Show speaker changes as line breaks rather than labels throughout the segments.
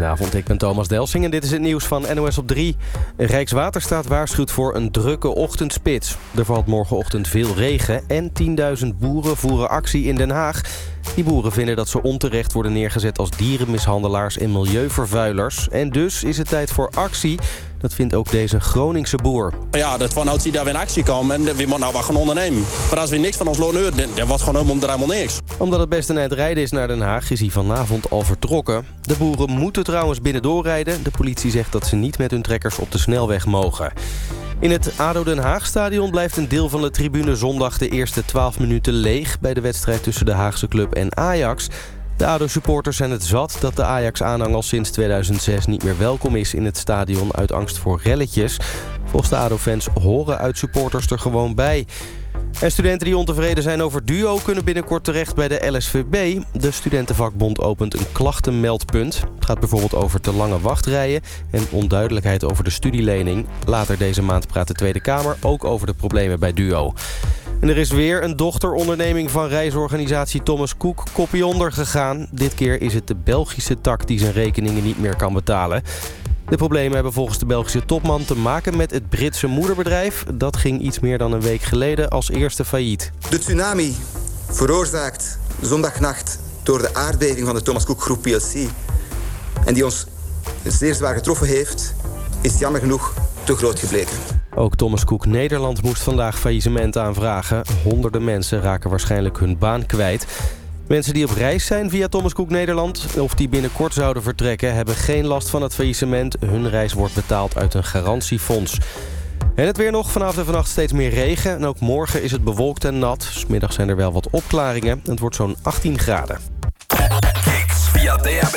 Goedenavond, ik ben Thomas Delsing en dit is het nieuws van NOS op 3. Rijkswaterstaat waarschuwt voor een drukke ochtendspits. Er valt morgenochtend veel regen en 10.000 boeren voeren actie in Den Haag. Die boeren vinden dat ze onterecht worden neergezet als dierenmishandelaars en milieuvervuilers. En dus is het tijd voor actie. Dat vindt ook deze Groningse boer.
Ja, dat vanuit die daar weer in actie komen en we moeten nou wat gaan ondernemen. Maar als we niks van ons loon horen, dan wordt gewoon helemaal niks.
Omdat het best een eind rijden is naar Den Haag, is hij vanavond al vertrokken. De boeren moeten trouwens binnendoor rijden. De politie zegt dat ze niet met hun trekkers op de snelweg mogen. In het ADO Den Haag-stadion blijft een deel van de tribune zondag de eerste 12 minuten leeg bij de wedstrijd tussen de Haagse club en Ajax. De ADO-supporters zijn het zat dat de Ajax-aanhang al sinds 2006 niet meer welkom is in het stadion uit angst voor relletjes. Volgens de ADO-fans horen uit-supporters er gewoon bij. En studenten die ontevreden zijn over DUO kunnen binnenkort terecht bij de LSVB. De studentenvakbond opent een klachtenmeldpunt. Het gaat bijvoorbeeld over te lange wachtrijen en onduidelijkheid over de studielening. Later deze maand praat de Tweede Kamer ook over de problemen bij DUO. En er is weer een dochteronderneming van reisorganisatie Thomas Cook kopie onder gegaan. Dit keer is het de Belgische tak die zijn rekeningen niet meer kan betalen. De problemen hebben volgens de Belgische topman te maken met het Britse moederbedrijf. Dat ging iets meer dan een week geleden als eerste failliet.
De tsunami, veroorzaakt zondagnacht door de aardbeving van de Thomas Cook Groep plc... en die ons zeer zwaar getroffen heeft, is jammer genoeg te groot gebleken.
Ook Thomas Cook Nederland moest vandaag faillissement aanvragen. Honderden mensen raken waarschijnlijk hun baan kwijt. Mensen die op reis zijn via Thomas Cook Nederland of die binnenkort zouden vertrekken, hebben geen last van het faillissement. Hun reis wordt betaald uit een garantiefonds. En het weer nog. Vanavond en vannacht steeds meer regen. En ook morgen is het bewolkt en nat. 's Middags zijn er wel wat opklaringen. Het wordt zo'n 18 graden.
Kicks via DAB+,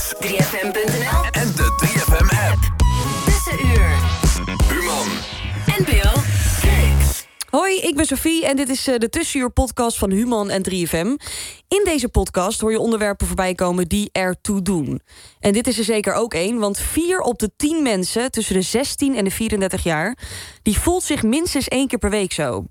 3FM.nl
en de 3FM-app.
Tussenuur.
Human
En Bill.
Kicks.
Hoi, ik ben Sophie en dit is de Tussenuur-podcast van Human en 3FM. In deze podcast hoor je onderwerpen voorbij komen die ertoe doen. En dit is er zeker ook één, want 4 op de 10 mensen tussen de 16 en de 34 jaar... die voelt zich minstens 1 keer per week zo.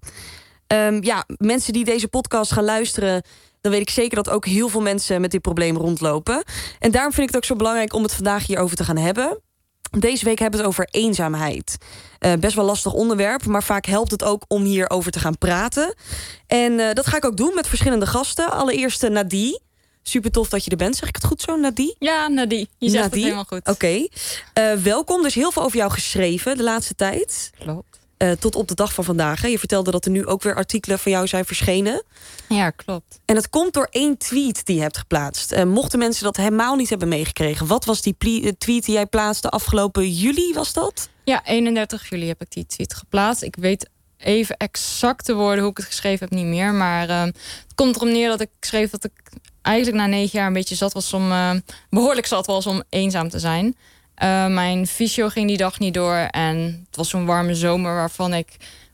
Mensen die deze podcast gaan luisteren, dan weet ik zeker dat ook heel veel mensen met dit probleem rondlopen. En daarom vind ik het ook zo belangrijk om het vandaag hierover te gaan hebben. Deze week hebben we het over eenzaamheid. Best wel lastig onderwerp, maar vaak helpt het ook om hierover te gaan praten. En dat ga ik ook doen met verschillende gasten. Allereerst Nadie. Super tof dat je er bent. Zeg ik het goed zo, Nadie?
Ja, Nadie. Je zegt het helemaal goed.
Oké. Welkom. Er is heel veel over jou geschreven de laatste tijd.
Klopt.
Tot op de dag van vandaag. Hè. Je vertelde dat er nu ook weer artikelen van jou zijn verschenen.
Ja, klopt.
En het komt door 1 tweet die je hebt geplaatst. Mochten mensen dat helemaal niet hebben meegekregen, wat was die tweet die jij plaatste afgelopen juli, was dat?
Ja, 31 juli heb ik die tweet geplaatst. Ik weet even exact de woorden hoe ik het geschreven heb niet meer. Maar het komt erom neer dat ik schreef dat ik eigenlijk na 9 jaar een beetje zat was om behoorlijk zat was om eenzaam te zijn. Mijn fysio ging die dag niet door en het was zo'n warme zomer waarvan ik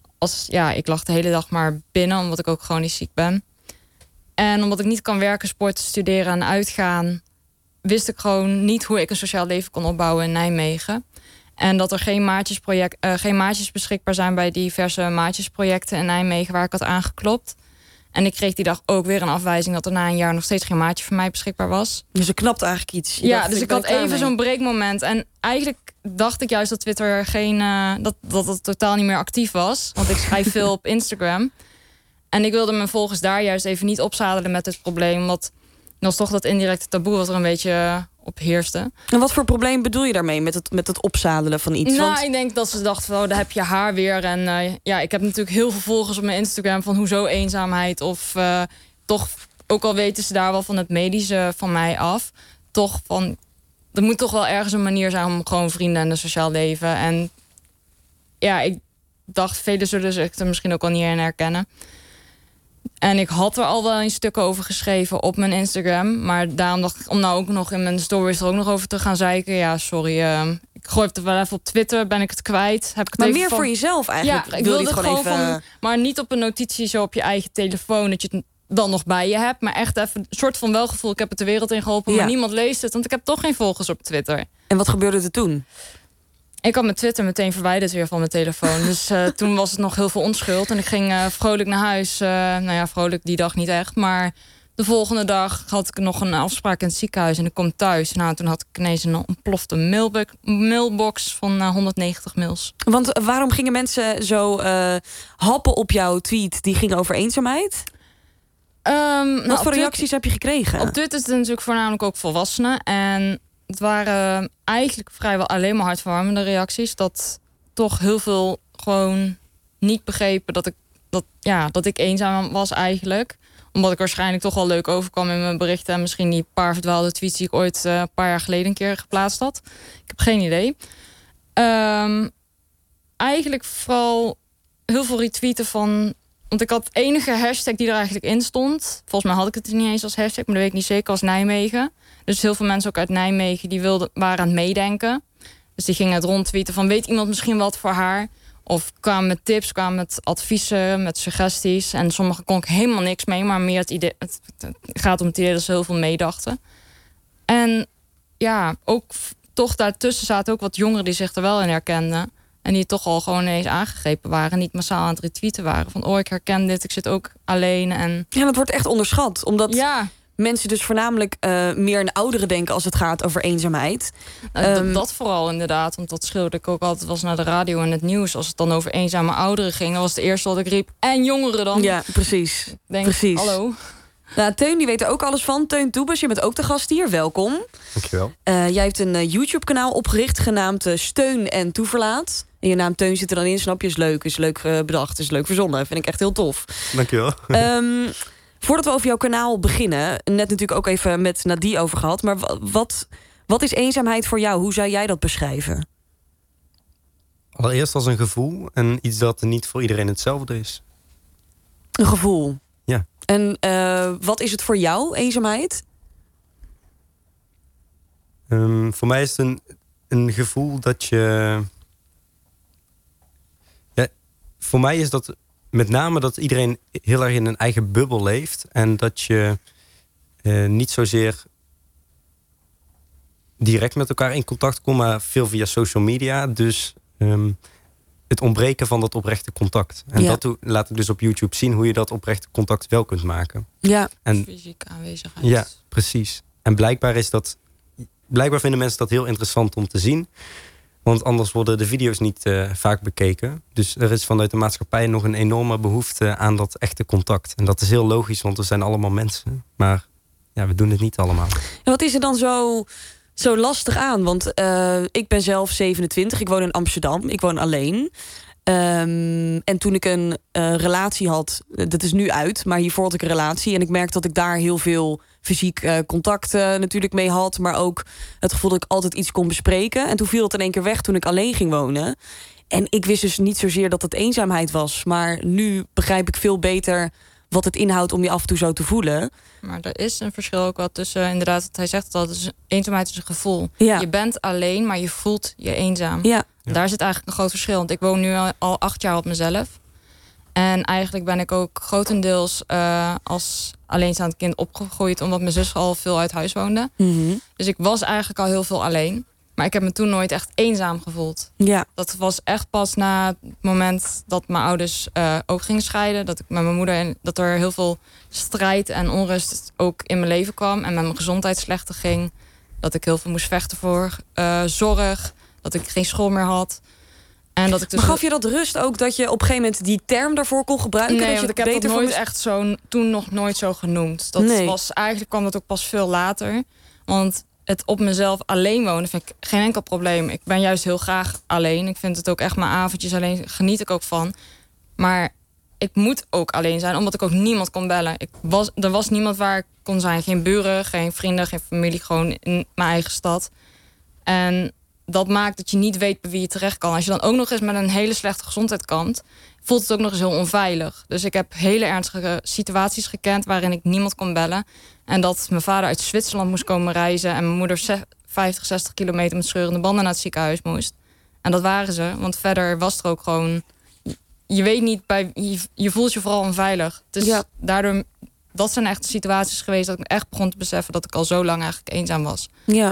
lag de hele dag maar binnen, omdat ik ook chronisch ziek ben. En omdat ik niet kan werken, sporten, studeren en uitgaan, wist ik gewoon niet hoe ik een sociaal leven kon opbouwen in Nijmegen. En dat er geen maatjes beschikbaar zijn bij diverse maatjesprojecten in Nijmegen waar ik had aangeklopt. En ik kreeg die dag ook weer een afwijzing dat er na een jaar nog steeds geen maatje voor mij beschikbaar was.
Dus er knapt eigenlijk iets.
Ja, dus ik had even zo'n breekmoment. En eigenlijk dacht ik juist dat Twitter dat het totaal niet meer actief was. Want ik schrijf veel op Instagram. En ik wilde mijn volgers daar juist even niet opzadelen met het probleem. Omdat dat was toch dat indirecte taboe wat er een beetje op heerste.
En wat voor probleem bedoel je daarmee met het opzadelen van iets?
Nou, ik denk dat ze dachten van, daar heb je haar weer. En ik heb natuurlijk heel veel volgers op mijn Instagram van hoezo eenzaamheid. Of toch, ook al weten ze daar wel van het medische van mij af. Toch van, er moet toch wel ergens een manier zijn om gewoon vrienden en een sociaal leven. En ja, ik dacht, velen zullen zich er misschien ook al niet in herkennen. En ik had er al wel een stukken over geschreven op mijn Instagram. Maar daarom dacht ik, om nou ook nog in mijn stories er ook nog over te gaan zeiken. Ja, sorry. Ik gooi het wel even op Twitter, ben ik het kwijt. Heb ik het
maar
even
meer voor jezelf eigenlijk?
Ja, ik wilde het gewoon even maar niet op een notitie zo op je eigen telefoon, dat je het dan nog bij je hebt. Maar echt even een soort van welgevoel. Ik heb het de wereld in geholpen, maar niemand leest het. Want ik heb toch geen volgers op Twitter.
En wat gebeurde er toen?
Ik had mijn Twitter meteen verwijderd weer van mijn telefoon. Dus toen was het nog heel veel onschuld. En ik ging vrolijk naar huis. Vrolijk die dag niet echt. Maar de volgende dag had ik nog een afspraak in het ziekenhuis en ik kom thuis. Nou, toen had ik ineens een ontplofte mailbox van 190 mails.
Want waarom gingen mensen zo happen op jouw tweet die ging over eenzaamheid? Wat voor reacties heb je gekregen?
Op dit is het natuurlijk voornamelijk ook volwassenen. En het waren eigenlijk vrijwel alleen maar hartverwarmende reacties. Dat toch heel veel gewoon niet begrepen dat ik eenzaam was eigenlijk. Omdat ik waarschijnlijk toch wel leuk overkwam in mijn berichten. En misschien die paar verdwaalde tweets die ik ooit een paar jaar geleden een keer geplaatst had. Ik heb geen idee. Eigenlijk vooral heel veel retweeten van... Want ik had de enige hashtag die er eigenlijk in stond. Volgens mij had ik het niet eens als hashtag, maar dat weet ik niet zeker, als Nijmegen. Dus heel veel mensen ook uit Nijmegen die waren aan het meedenken. Dus die gingen het rondtweeten van weet iemand misschien wat voor haar? Of kwamen met tips, kwamen met adviezen, met suggesties. En sommige kon ik helemaal niks mee, maar meer het idee. Het gaat om het idee dat ze heel veel meedachten. En ja, ook toch daartussen zaten ook wat jongeren die zich er wel in herkenden. En die toch al gewoon ineens aangegrepen waren. Niet massaal aan het retweeten waren. Van ik herken dit, ik zit ook alleen. En...
Ja, dat wordt echt onderschat. Omdat mensen dus voornamelijk meer aan ouderen denken als het gaat over eenzaamheid.
Dat vooral inderdaad. Want dat schreeuwde ik ook altijd was naar de radio en het nieuws. Als het dan over eenzame ouderen ging, dan was het eerste wat ik riep. En jongeren dan.
Ja, precies.
Ik denk,
precies.
Hallo.
Nou, Teun, die weet er ook alles van. Teun Toebes, je bent ook de gast hier. Welkom.
Dankjewel.
Jij hebt een YouTube-kanaal opgericht genaamd Steun en Toeverlaat. En je naam Teun zit er dan in, snap je? Is leuk bedacht, is leuk verzonnen. Vind ik echt heel tof.
Dankjewel.
Voordat we over jouw kanaal beginnen... net natuurlijk ook even met Nadie over gehad... maar wat is eenzaamheid voor jou? Hoe zou jij dat beschrijven?
Allereerst als een gevoel en iets dat niet voor iedereen hetzelfde is.
Een gevoel?
Ja.
En wat is het voor jou, eenzaamheid?
Voor mij is het een gevoel dat je... Ja, voor mij is dat met name dat iedereen heel erg in een eigen bubbel leeft. En dat je niet zozeer direct met elkaar in contact komt, maar veel via social media. Dus het ontbreken van dat oprechte contact. En dat laat ik dus op YouTube zien hoe je dat oprechte contact wel kunt maken.
Ja, en fysieke aanwezigheid.
Ja, precies. En blijkbaar vinden mensen dat heel interessant om te zien. Want anders worden de video's niet vaak bekeken. Dus er is vanuit de maatschappij nog een enorme behoefte aan dat echte contact. En dat is heel logisch, want we zijn allemaal mensen. Maar ja, we doen het niet allemaal.
En wat is er dan zo lastig aan? Want ik ben zelf 27, ik woon in Amsterdam. Ik woon alleen. En toen ik een relatie had, dat is nu uit, maar hiervoor had ik een relatie. En ik merkte dat ik daar heel veel fysiek contact natuurlijk mee had. Maar ook het gevoel dat ik altijd iets kon bespreken. En toen viel het in één keer weg toen ik alleen ging wonen. En ik wist dus niet zozeer dat het eenzaamheid was. Maar nu begrijp ik veel beter wat het inhoudt om je af en toe zo te voelen.
Maar er is een verschil ook wel tussen, inderdaad, wat hij zegt dat is eenzaamheid is een gevoel.
Ja.
Je bent alleen, maar je voelt je eenzaam.
Ja.
Daar zit eigenlijk een groot verschil. Want ik woon nu al 8 jaar op mezelf. En eigenlijk ben ik ook grotendeels als alleenstaand kind opgegroeid, omdat mijn zus al veel uit huis woonde.
Mm-hmm.
Dus ik was eigenlijk al heel veel alleen. Maar ik heb me toen nooit echt eenzaam gevoeld.
Ja.
Dat was echt pas na het moment dat mijn ouders ook gingen scheiden. Dat ik met mijn moeder dat er heel veel strijd en onrust ook in mijn leven kwam. En met mijn gezondheid slechter ging. Dat ik heel veel moest vechten voor zorg. Dat ik geen school meer had. En dat ik dus
maar gaf je dat rust ook dat je op een gegeven moment die term daarvoor kon gebruiken?
Nee,
dat je
want ik heb dat nooit echt toen nog nooit zo genoemd. Eigenlijk kwam dat ook pas veel later. Want het op mezelf alleen wonen vind ik geen enkel probleem. Ik ben juist heel graag alleen. Ik vind het ook echt mijn avondjes alleen, geniet ik ook van. Maar ik moet ook alleen zijn, omdat ik ook niemand kon bellen. Er was niemand waar ik kon zijn. Geen buren, geen vrienden, geen familie. Gewoon in mijn eigen stad. En dat maakt dat je niet weet bij wie je terecht kan. Als je dan ook nog eens met een hele slechte gezondheid kampt, voelt het ook nog eens heel onveilig. Dus ik heb hele ernstige situaties gekend waarin ik niemand kon bellen. En dat mijn vader uit Zwitserland moest komen reizen en mijn moeder 50, 60 kilometer met scheurende banden naar het ziekenhuis moest. En dat waren ze, want verder was er ook gewoon... Je weet niet, je voelt je vooral onveilig. Dus daardoor, dat zijn echt situaties geweest dat ik echt begon te beseffen dat ik al zo lang eigenlijk eenzaam was.
Ja.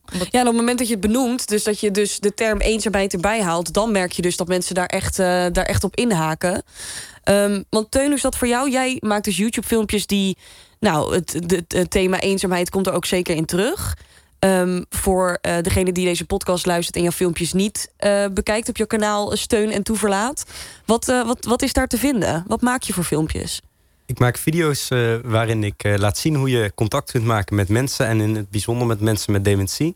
Ja, en op het moment dat je het benoemt, dus dat je dus de term eenzaamheid erbij haalt, dan merk je dus dat mensen daar echt op inhaken. Want Teun, is dat voor jou? Jij maakt dus YouTube-filmpjes die, nou, het thema eenzaamheid komt er ook zeker in terug. Voor degene die deze podcast luistert en jouw filmpjes niet bekijkt op je kanaal Steun en Toeverlaat. Wat is daar te vinden? Wat maak je voor filmpjes?
Ik maak video's waarin ik laat zien hoe je contact kunt maken met mensen. En in het bijzonder met mensen met dementie.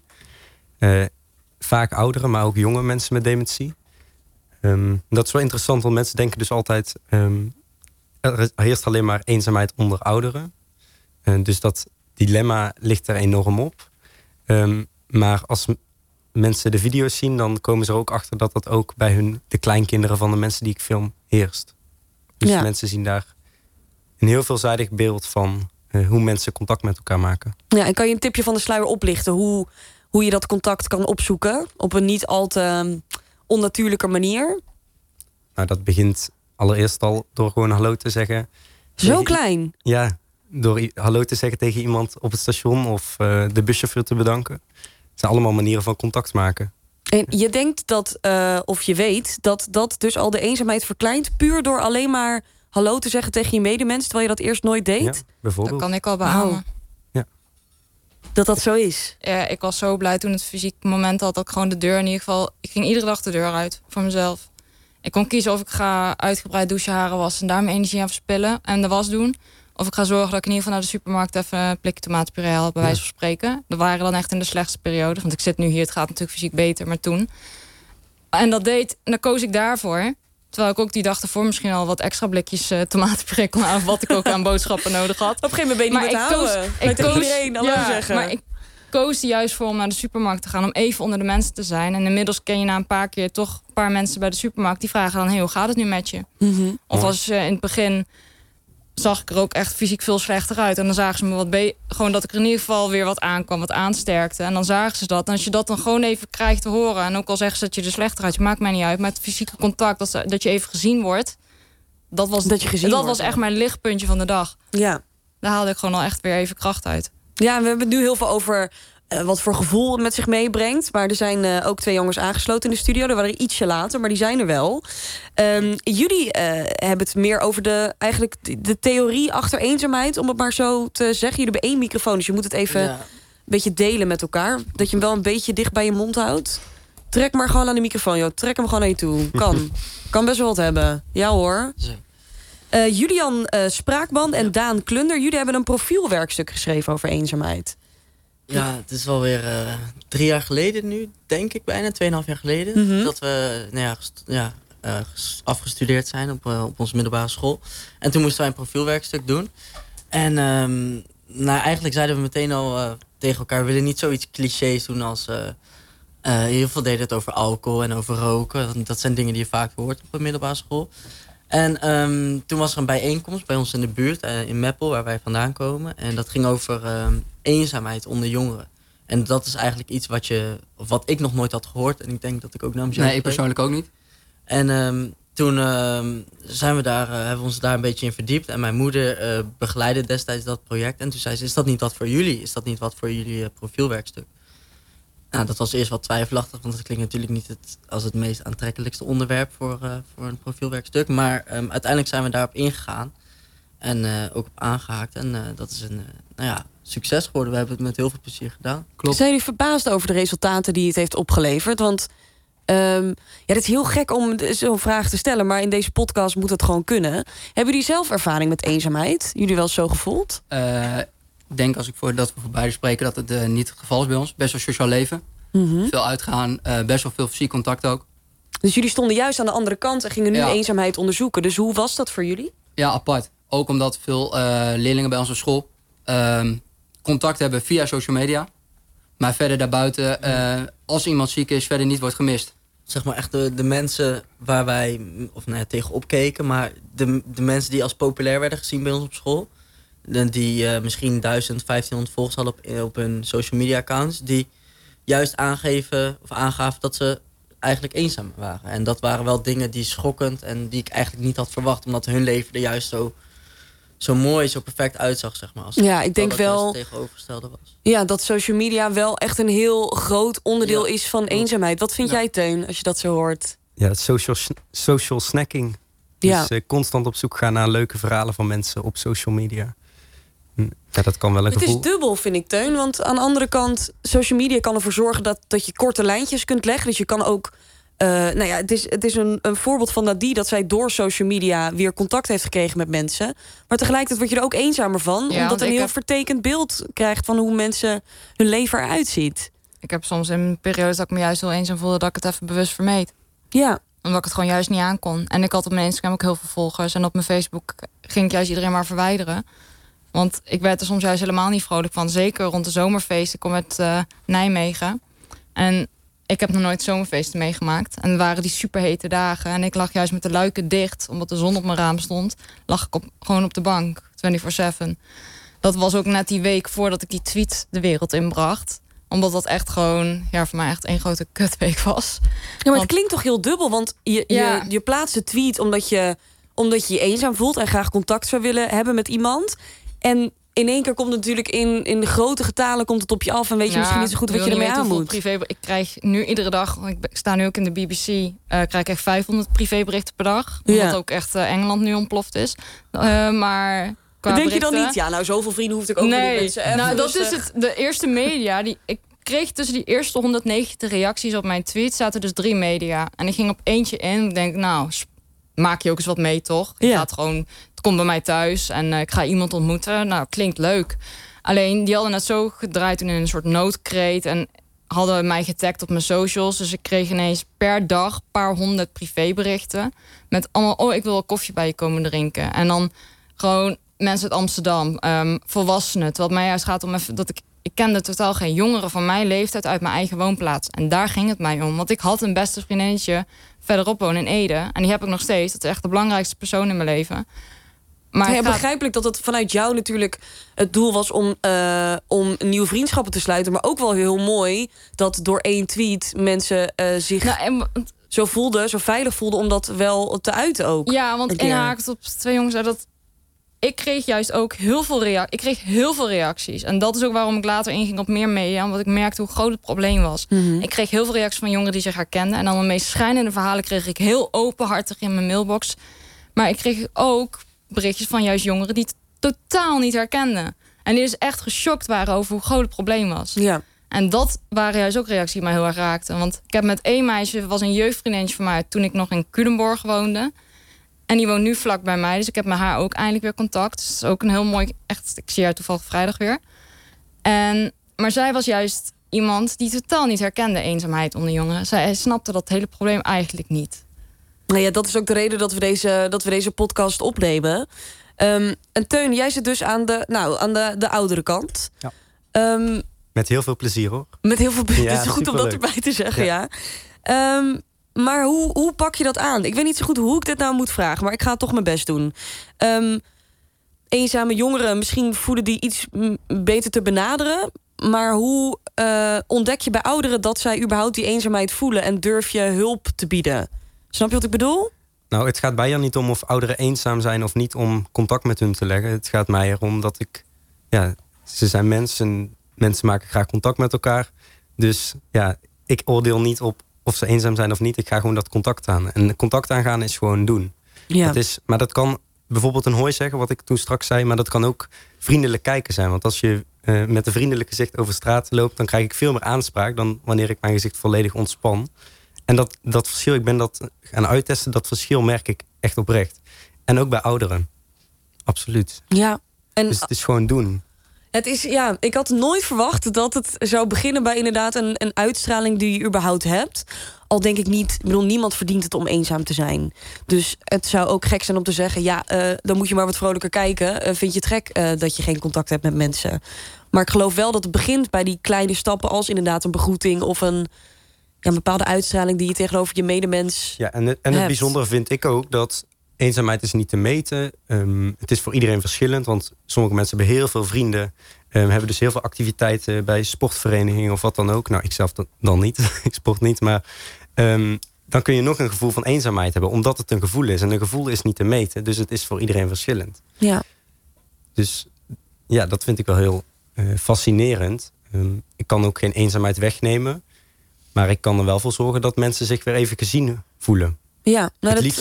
Vaak ouderen, maar ook jonge mensen met dementie. Dat is wel interessant, want mensen denken dus altijd... er heerst alleen maar eenzaamheid onder ouderen. Dus dat dilemma ligt er enorm op. Maar als mensen de video's zien, dan komen ze er ook achter dat dat ook bij de kleinkinderen van de mensen die ik film heerst. Dus mensen zien daar een heel veelzijdig beeld van hoe mensen contact met elkaar maken.
Ja, en kan je een tipje van de sluier oplichten hoe je dat contact kan opzoeken op een niet al te onnatuurlijke manier?
Nou, dat begint allereerst al door gewoon hallo te zeggen.
Zo klein?
Ja, door hallo te zeggen tegen iemand op het station of de buschauffeur te bedanken. Het zijn allemaal manieren van contact maken.
En je denkt dat, of je weet, dat dus al de eenzaamheid verkleint puur door alleen maar hallo te zeggen tegen je medemens, terwijl je dat eerst nooit deed?
Ja, bijvoorbeeld.
Dat kan ik al beamen.
Ja.
Dat zo is?
Ja, ik was zo blij toen het fysiek moment had dat ik gewoon de deur in ieder geval... Ik ging iedere dag de deur uit, voor mezelf. Ik kon kiezen of ik ga uitgebreid douchen, haren wassen en daar mijn energie aan verspillen en de was doen. Of ik ga zorgen dat ik in ieder geval naar de supermarkt even een blikje tomatenpuree haal, bij wijze van spreken. Dat waren dan echt in de slechtste periode. Want ik zit nu hier, het gaat natuurlijk fysiek beter, maar toen. En dan koos ik daarvoor. Terwijl ik ook die dag ervoor misschien al wat extra blikjes tomatenpuree kon halen, wat ik ook aan boodschappen nodig had.
Op een gegeven moment ben je niet meer te houden. Ik koos iedereen hallo zeggen.
Maar ik koos er juist voor om naar de supermarkt te gaan, om even onder de mensen te zijn. En inmiddels ken je na een paar keer toch een paar mensen bij de supermarkt die vragen dan, hey, hoe gaat het nu met je?
Mm-hmm.
Of als in het begin zag ik er ook echt fysiek veel slechter uit. En dan zagen ze me gewoon dat ik er in ieder geval weer wat aankwam, wat aansterkte. En dan zagen ze dat. En als je dat dan gewoon even krijgt te horen, en ook al zeggen ze dat je er slechter uit, maakt mij niet uit. Maar het fysieke contact, dat je even gezien wordt, dat was echt mijn lichtpuntje van de dag.
Ja.
Daar haalde ik gewoon al echt weer even kracht uit.
Ja, we hebben het nu heel veel over wat voor gevoel het met zich meebrengt. Maar er zijn ook 2 jongens aangesloten in de studio. Dat waren er ietsje later, maar die zijn er wel. Jullie hebben het meer over de theorie achter eenzaamheid, om het maar zo te zeggen. Jullie hebben 1 microfoon, dus je moet het even een beetje delen met elkaar. Dat je hem wel een beetje dicht bij je mond houdt. Trek maar gewoon aan de microfoon, joh. Trek hem gewoon naar je toe. Kan best wel wat hebben. Ja hoor. Julian Spraakman en Daan Klunder, jullie hebben een profielwerkstuk geschreven over eenzaamheid.
Ja, het is alweer 3 jaar geleden nu, denk ik bijna, 2,5 jaar geleden.
Mm-hmm.
Dat we afgestudeerd zijn op onze middelbare school. En toen moesten wij een profielwerkstuk doen. En eigenlijk zeiden we meteen al tegen elkaar, we willen niet zoiets clichés doen als... heel veel deden het over alcohol en over roken. Dat zijn dingen die je vaak hoort op een middelbare school. En toen was er een bijeenkomst bij ons in de buurt, in Meppel, waar wij vandaan komen. En dat ging over eenzaamheid onder jongeren. En dat is eigenlijk iets wat ik nog nooit had gehoord. En ik denk dat ik ook naar mezelf...
Nee, ik persoonlijk ook niet.
En toen hebben we ons daar een beetje in verdiept. En mijn moeder begeleidde destijds dat project. En toen zei ze, is dat niet wat voor jullie? Is dat niet wat voor jullie profielwerkstuk? Nou, dat was eerst wat twijfelachtig, want dat klinkt natuurlijk niet als het meest aantrekkelijkste onderwerp voor een profielwerkstuk. Maar uiteindelijk zijn we daarop ingegaan en ook op aangehaakt. En dat is een succes geworden. We hebben het met heel veel plezier gedaan.
Klopt. Zijn jullie verbaasd over de resultaten die het heeft opgeleverd? Want het is heel gek om zo'n vraag te stellen, maar in deze podcast moet het gewoon kunnen. Hebben jullie zelf ervaring met eenzaamheid? Jullie wel zo gevoeld?
Ik denk, als ik dat we voor beide spreken, dat het niet het geval is bij ons. Best wel sociaal leven.
Mm-hmm.
Veel uitgaan. Best wel veel fysiek contact ook.
Dus jullie stonden juist aan de andere kant en gingen nu eenzaamheid onderzoeken. Dus hoe was dat voor jullie?
Ja, apart. Ook omdat veel leerlingen bij ons op school contact hebben via social media. Maar verder daarbuiten, als iemand ziek is, verder niet wordt gemist.
Zeg maar echt de mensen waar wij tegenop keken. Maar de mensen die als populair werden gezien bij ons op school. Die misschien 1500 volgers hadden op hun social media accounts. Die juist aangaven dat ze eigenlijk eenzaam waren. En dat waren wel dingen die schokkend en die ik eigenlijk niet had verwacht. Omdat hun leven er juist zo mooi, zo perfect uitzag, zeg maar. Als
Ja, ik denk
dat
wel
het tegenovergestelde was.
Ja, dat social media wel echt een heel groot onderdeel is van eenzaamheid. Wat vind jij, Teun, als je dat zo hoort?
Ja, het social snacking.
Ja.
Dus constant op zoek gaan naar leuke verhalen van mensen op social media. Ja, dat kan wel een
Het
gevoel.
is dubbel, vind ik, Teun. Want aan de andere kant, social media kan ervoor zorgen dat je korte lijntjes kunt leggen. Dus je kan ook... het is een voorbeeld van dat zij door social media weer contact heeft gekregen met mensen. Maar tegelijkertijd word je er ook eenzamer van.
Ja,
omdat je een heel
heb...
vertekend beeld krijgt van hoe mensen hun leven eruit ziet.
Ik heb soms in periodes dat ik me juist heel eenzaam voelde, dat ik het even bewust vermeed.
Ja.
Omdat ik het gewoon juist niet aankon. En ik had op mijn Instagram ook heel veel volgers. En op mijn Facebook ging ik juist iedereen maar verwijderen. Want ik werd er soms juist helemaal niet vrolijk van. Zeker rond de zomerfeesten. Ik kom uit Nijmegen. En ik heb nog nooit zomerfeesten meegemaakt. En het waren die superhete dagen. En ik lag juist met de luiken dicht. Omdat de zon op mijn raam stond. Lag ik gewoon op de bank. 24/7. Dat was ook net die week voordat ik die tweet de wereld inbracht. Omdat dat echt gewoon, ja, voor mij echt één grote kutweek was.
Ja, maar het klinkt toch heel dubbel. Want je plaatst een tweet omdat je je eenzaam voelt en graag contact zou willen hebben met iemand. En in één keer komt het natuurlijk in de grote getalen komt het op je af. En weet je misschien niet zo goed wat je ermee aan moet.
Ik krijg nu iedere dag, ik sta nu ook in de BBC, krijg ik echt 500 privéberichten per dag. Omdat ook echt Engeland nu ontploft is. Maar
denk je dan niet? Ja, nou, zoveel vrienden hoeft ik ook niet.
Nou, dat is het. De eerste media die ik kreeg tussen die eerste 190 reacties op mijn tweet zaten dus 3 media. En ik ging op eentje in. Ik denk, nou, maak je ook eens wat mee, toch? Ik ga het gewoon, het komt bij mij thuis en ik ga iemand ontmoeten. Nou, klinkt leuk. Alleen, die hadden het zo gedraaid toen in een soort noodkreet en hadden mij getagd op mijn socials. Dus ik kreeg ineens per dag een paar 100 privéberichten met allemaal, oh, ik wil een koffie bij je komen drinken. En dan gewoon mensen uit Amsterdam, volwassenen. Terwijl het mij juist gaat om even dat ik kende totaal geen jongeren van mijn leeftijd uit mijn eigen woonplaats. En daar ging het mij om. Want ik had een beste vriendinnetje verderop wonen in Ede. En die heb ik nog steeds. Dat is echt de belangrijkste persoon in mijn leven. Maar
ja, begrijpelijk dat het vanuit jou natuurlijk het doel was om nieuwe vriendschappen te sluiten. Maar ook wel heel mooi dat door 1 tweet mensen zich zo veilig voelden om dat wel te uiten ook.
Ja, want inhaakt op 2 jongens dat ik kreeg juist ook heel veel reacties. En dat is ook waarom ik later inging op meer media. Omdat ik merkte hoe groot het probleem was. Ik kreeg heel veel reacties van jongeren die zich herkenden. En dan de meest schijnende verhalen kreeg ik heel openhartig in mijn mailbox. Maar ik kreeg ook berichtjes van juist jongeren die het totaal niet herkenden. En die dus echt geschokt waren over hoe groot het probleem was.
Ja.
En dat waren juist ook reacties die mij heel erg raakten. Want ik heb met 1 meisje, was een jeugdvriendinnetje van mij toen ik nog in Culemborg woonde. En die woont nu vlak bij mij. Dus ik heb met haar ook eindelijk weer contact. Dus het is ook een heel mooi... Echt, ik zie haar toevallig vrijdag weer. Maar zij was juist iemand die totaal niet herkende eenzaamheid onder jongeren. Zij snapte dat hele probleem eigenlijk niet.
Nou ja, dat is ook de reden dat we deze podcast opnemen. En Teun, jij zit dus aan de oudere kant.
Ja. Met heel veel plezier, hoor.
Met heel veel plezier.
Ja,
het is goed om dat erbij te zeggen, ja. Maar hoe pak je dat aan? Ik weet niet zo goed hoe ik dit nou moet vragen, maar ik ga toch mijn best doen. Eenzame jongeren, misschien voelen die iets beter te benaderen. Maar hoe ontdek je bij ouderen dat zij überhaupt die eenzaamheid voelen en durf je hulp te bieden? Snap je wat ik bedoel?
Nou, het gaat bij jou niet om of ouderen eenzaam zijn of niet om contact met hun te leggen. Het gaat mij erom dat ze zijn mensen. Mensen maken graag contact met elkaar. Dus ja, ik oordeel niet op of ze eenzaam zijn of niet. Ik ga gewoon dat contact aan. En contact aangaan is gewoon doen.
Ja.
Maar dat kan bijvoorbeeld een hoi zeggen, wat ik toen straks zei. Maar dat kan ook vriendelijk kijken zijn. Want als je met een vriendelijk gezicht over straat loopt, dan krijg ik veel meer aanspraak dan wanneer ik mijn gezicht volledig ontspan. En dat verschil, ik ben dat gaan uittesten, dat verschil merk ik echt oprecht. En ook bij ouderen. Absoluut.
Ja.
Dus het is gewoon doen.
Het is, ja, ik had nooit verwacht dat het zou beginnen bij inderdaad een uitstraling die je überhaupt hebt. Al denk ik niet, niemand verdient het om eenzaam te zijn. Dus het zou ook gek zijn om te zeggen, ja, dan moet je maar wat vrolijker kijken. Vind je het gek dat je geen contact hebt met mensen? Maar ik geloof wel dat het begint bij die kleine stappen als inderdaad een begroeting of een bepaalde uitstraling die je tegenover je medemens
Ja, en het bijzondere vind ik ook dat eenzaamheid is niet te meten. Het is voor iedereen verschillend, want sommige mensen hebben heel veel vrienden, hebben dus heel veel activiteiten bij sportverenigingen of wat dan ook. Nou, ik zelf dan niet, ik sport niet, maar dan kun je nog een gevoel van eenzaamheid hebben, omdat het een gevoel is. En een gevoel is niet te meten, dus het is voor iedereen verschillend.
Ja.
Dus ja, dat vind ik wel heel fascinerend. Ik kan ook geen eenzaamheid wegnemen. Maar ik kan er wel voor zorgen dat mensen zich weer even gezien voelen.
Ja, nou,
het liefst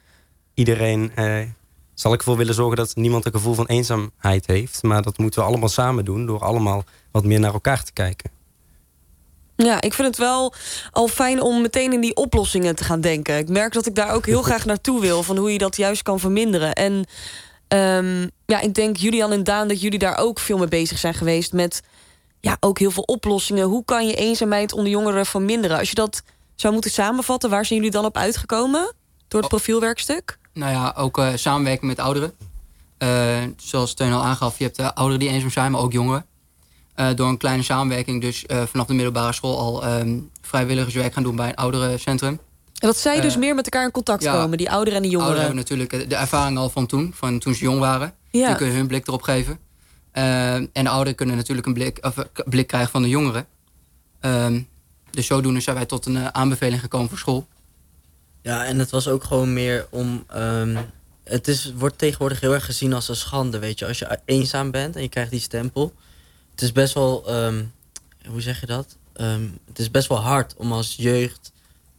zal ik ervoor willen zorgen dat niemand een gevoel van eenzaamheid heeft. Maar dat moeten we allemaal samen doen door allemaal wat meer naar elkaar te kijken.
Ja, ik vind het wel al fijn om meteen in die oplossingen te gaan denken. Ik merk dat ik daar ook heel graag naartoe wil, van hoe je dat juist kan verminderen. En ik denk, Julian en Daan, dat jullie daar ook veel mee bezig zijn geweest met ook heel veel oplossingen. Hoe kan je eenzaamheid onder jongeren verminderen? Als je dat zou moeten samenvatten, waar zijn jullie dan op uitgekomen door het profielwerkstuk?
Nou ja, ook samenwerking met ouderen. Zoals Teun al aangaf, je hebt ouderen die eenzaam zijn, maar ook jongeren. Door een kleine samenwerking, dus vanaf de middelbare school al vrijwilligerswerk gaan doen bij een ouderencentrum. En
dat zij dus meer met elkaar in contact komen, die ouderen en die jongeren?
Ouderen hebben natuurlijk de ervaring al van toen ze jong waren.
Ja.
Die kunnen hun blik erop geven. En de ouderen kunnen natuurlijk een blik krijgen van de jongeren. Dus zodoende zijn wij tot een aanbeveling gekomen voor school.
Ja, en het was ook gewoon meer om... wordt tegenwoordig heel erg gezien als een schande, weet je. Als je eenzaam bent en je krijgt die stempel. Het is best wel... hoe zeg je dat? Het is best wel hard om als jeugd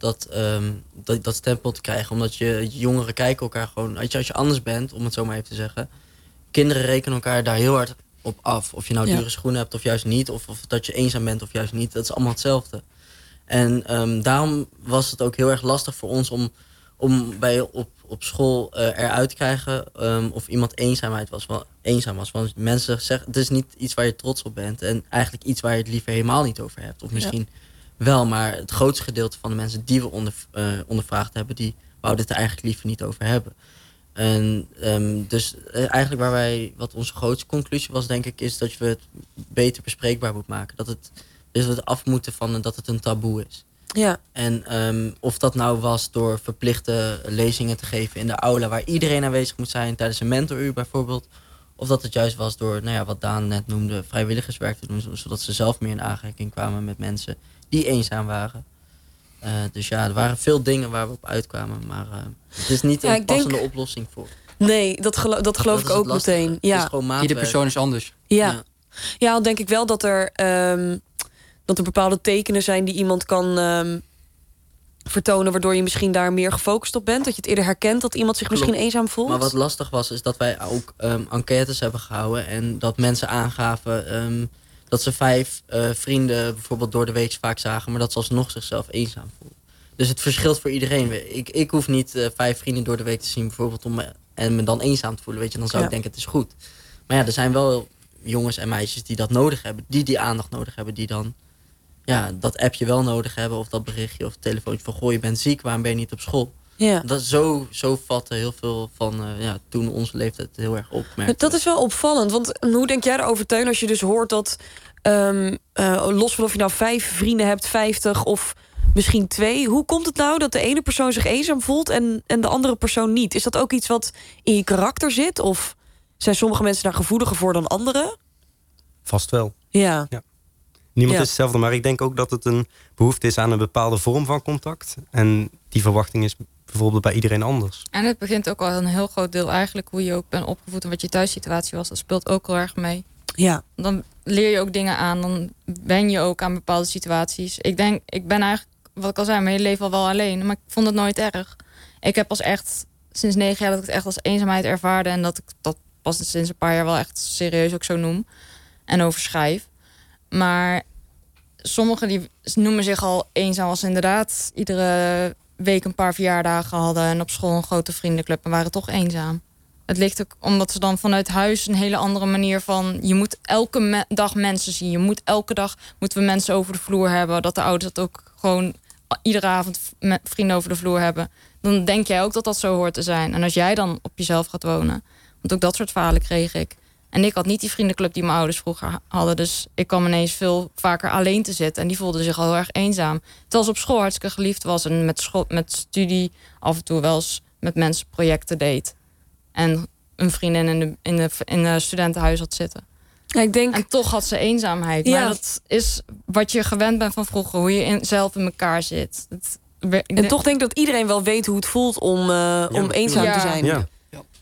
dat stempel te krijgen. Omdat jongeren kijken elkaar gewoon... Als je anders bent, om het zo maar even te zeggen... Kinderen rekenen elkaar daar heel hard op af. Of je nou dure schoenen hebt of juist niet. Of dat je eenzaam bent of juist niet. Dat is allemaal hetzelfde. En daarom was het ook heel erg lastig voor ons om op school eruit te krijgen of iemand eenzaam was. Want mensen zeggen, het is niet iets waar je trots op bent. En eigenlijk iets waar je het liever helemaal niet over hebt. Of misschien wel, maar het grootste gedeelte van de mensen die we ondervraagd hebben, die wouden het er eigenlijk liever niet over hebben. En dus eigenlijk wat onze grootste conclusie was, denk ik, is dat je het beter bespreekbaar moet maken. Dus we het af moeten van dat het een taboe is.
Ja.
En of dat nou was door verplichte lezingen te geven in de aula, waar iedereen aanwezig moet zijn tijdens een mentoruur bijvoorbeeld. Of dat het juist was door, wat Daan net noemde, vrijwilligerswerk te doen, zodat ze zelf meer in aanraking kwamen met mensen die eenzaam waren. Dus ja, er waren veel dingen waar we op uitkwamen, maar het is niet een passende oplossing voor.
Nee, dat geloof ik ook meteen. Ja.
Iedere persoon is anders.
Ja, dan denk ik wel dat er bepaalde tekenen zijn die iemand kan vertonen, waardoor je misschien daar meer gefocust op bent. Dat je het eerder herkent dat iemand zich misschien eenzaam voelt.
Maar wat lastig was, is dat wij ook enquêtes hebben gehouden en dat mensen aangaven dat ze 5 vrienden bijvoorbeeld door de week vaak zagen, maar dat ze alsnog zichzelf eenzaam voelen. Dus het verschilt voor iedereen. Ik hoef niet 5 vrienden door de week te zien bijvoorbeeld en me dan eenzaam te voelen, weet je. Dan zou ik denken, het is goed. Maar ja, er zijn wel jongens en meisjes die dat nodig hebben, die aandacht nodig hebben, die dan dat appje wel nodig hebben, of dat berichtje of telefoontje van, goh, je bent ziek, waarom ben je niet op school?
Ja.
Dat zo vatte heel veel van toen onze leeftijd heel erg op.
Dat is wel opvallend, want hoe denk jij erover, Teun, als je dus hoort dat los van of je nou 5 vrienden hebt, 50 of misschien 2, hoe komt het nou dat de ene persoon zich eenzaam voelt en de andere persoon niet? Is dat ook iets wat in je karakter zit, of zijn sommige mensen daar gevoeliger voor dan anderen?
Vast wel.
Ja.
Niemand is hetzelfde, maar ik denk ook dat het een behoefte is aan een bepaalde vorm van contact. En die verwachting is bijvoorbeeld bij iedereen anders.
En het begint ook al een heel groot deel eigenlijk hoe je ook bent opgevoed en wat je thuissituatie was. Dat speelt ook heel erg mee.
Ja.
Dan leer je ook dingen aan, dan wen je ook aan bepaalde situaties. Ik ben eigenlijk, wat ik al zei, mijn hele leven al wel alleen, maar ik vond het nooit erg. Ik heb pas echt sinds 9 jaar dat ik het echt als eenzaamheid ervaarde en dat ik dat pas sinds een paar jaar wel echt serieus ook zo noem en over schrijf. Maar sommigen die noemen zich al eenzaam als inderdaad iedere week een paar verjaardagen hadden en op school een grote vriendenclub en waren toch eenzaam. Het ligt ook omdat ze dan vanuit huis een hele andere manier van, je moet elke dag mensen zien. Elke dag moeten we mensen over de vloer hebben. Dat de ouders dat ook gewoon iedere avond vrienden over de vloer hebben. Dan denk jij ook dat dat zo hoort te zijn. En als jij dan op jezelf gaat wonen, want ook dat soort verhalen kreeg ik. En ik had niet die vriendenclub die mijn ouders vroeger hadden. Dus ik kwam ineens veel vaker alleen te zitten. En die voelden zich al heel erg eenzaam. Terwijl ze op school hartstikke geliefd was. En met studie af en toe wel eens met mensen projecten deed. En een vriendin in de studentenhuis had zitten.
Ja, ik denk...
En toch had ze eenzaamheid.
Ja.
Maar dat is wat je gewend bent van vroeger. Hoe je zelf in elkaar zit.
Toch denk ik dat iedereen wel weet hoe het voelt om eenzaam te zijn.
Ja.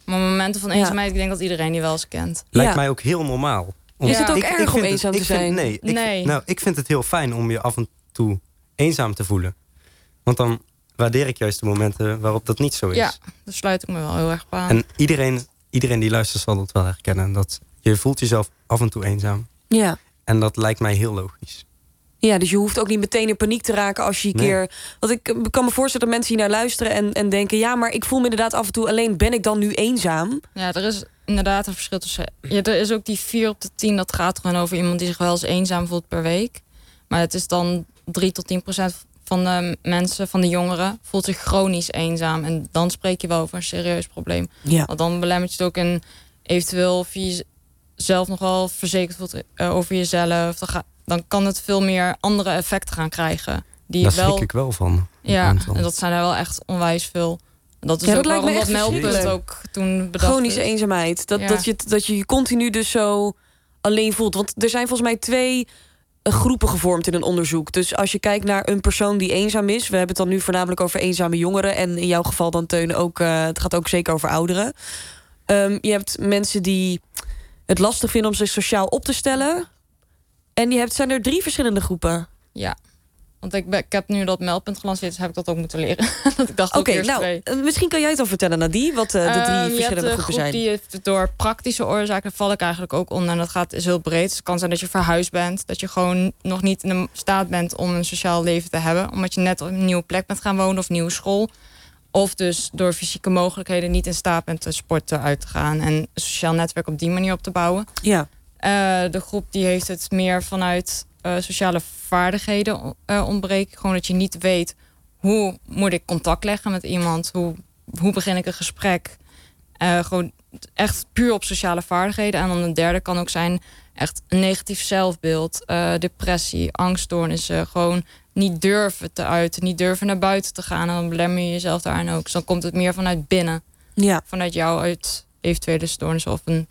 Maar momenten van eenzaamheid, ik denk dat iedereen die wel eens kent.
Lijkt mij ook heel normaal.
Is het ook erg om eenzaam te zijn?
Ik vind het heel fijn om je af en toe eenzaam te voelen. Want dan waardeer ik juist de momenten waarop dat niet zo is.
Ja, daar sluit ik me wel heel erg op aan.
En iedereen die luistert zal dat wel herkennen. Dat je voelt jezelf af en toe eenzaam.
Ja.
En dat lijkt mij heel logisch.
Ja, dus je hoeft ook niet meteen in paniek te raken als je een keer... Want ik kan me voorstellen dat mensen hier naar luisteren en denken... ja, maar ik voel me inderdaad af en toe alleen. Ben ik dan nu eenzaam?
Ja, er is inderdaad een verschil tussen... Ja, er is ook die 4 op de 10, dat gaat gewoon over iemand die zich wel eens eenzaam voelt per week. Maar het is dan 3 tot 10% van de mensen, van de jongeren... voelt zich chronisch eenzaam. En dan spreek je wel over een serieus probleem.
Ja.
Want dan belemmert je het ook in eventueel... of je zelf nog wel verzekerd voelt over jezelf... dan kan het veel meer andere effecten gaan krijgen.
Daar schrik ik wel van.
Ja, en dat zijn er wel echt onwijs veel. Dat is ook waarom dat meldpunt ook toen bedacht.
Chronische eenzaamheid. Dat je continu dus zo alleen voelt. Want er zijn volgens mij 2 groepen gevormd in een onderzoek. Dus als je kijkt naar een persoon die eenzaam is... we hebben het dan nu voornamelijk over eenzame jongeren... en in jouw geval dan, Teun, ook, het gaat ook zeker over ouderen. Je hebt mensen die het lastig vinden om zich sociaal op te stellen... En zijn er 3 verschillende groepen?
Ja, want ik heb nu dat meldpunt gelanceerd... dus heb ik dat ook moeten leren. Dat ik dacht
Oké, nou, misschien kan jij het dan vertellen, Nadie... wat de 3 verschillende groepen zijn.
Die heeft door praktische oorzaken val ik eigenlijk ook onder. En dat is heel breed. Dus het kan zijn dat je verhuisd bent. Dat je gewoon nog niet in de staat bent om een sociaal leven te hebben. Omdat je net op een nieuwe plek bent gaan wonen of nieuwe school. Of dus door fysieke mogelijkheden niet in staat bent te sporten, uit te gaan... en een sociaal netwerk op die manier op te bouwen.
Ja.
De groep die heeft het meer vanuit sociale vaardigheden ontbreken. Gewoon dat je niet weet hoe moet ik contact leggen met iemand. Hoe begin ik een gesprek. Gewoon echt puur op sociale vaardigheden. En dan een derde kan ook zijn echt een negatief zelfbeeld. Depressie, angststoornissen. Gewoon niet durven te uiten. Niet durven naar buiten te gaan. En dan belemmer je jezelf daarin ook. Dus dan komt het meer vanuit binnen.
Ja.
Vanuit jou uit eventuele stoornis of een...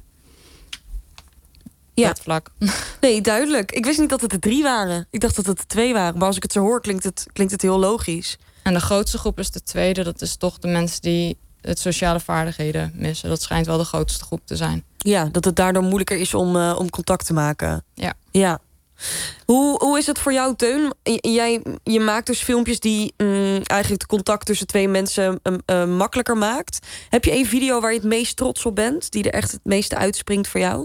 Ja,
vlak.
Nee, duidelijk. Ik wist niet dat het er 3 waren. Ik dacht dat het er 2 waren. Maar als ik het zo hoor, klinkt het heel logisch.
En de grootste groep is de tweede. Dat is toch de mensen die het sociale vaardigheden missen. Dat schijnt wel de grootste groep te zijn. Ja,
dat het daardoor moeilijker is om contact te maken.
Ja.
Hoe is het voor jou, Teun? Je maakt dus filmpjes die eigenlijk het contact tussen 2 mensen makkelijker maakt. Heb je 1 video waar je het meest trots op bent? Die er echt het meeste uitspringt voor jou?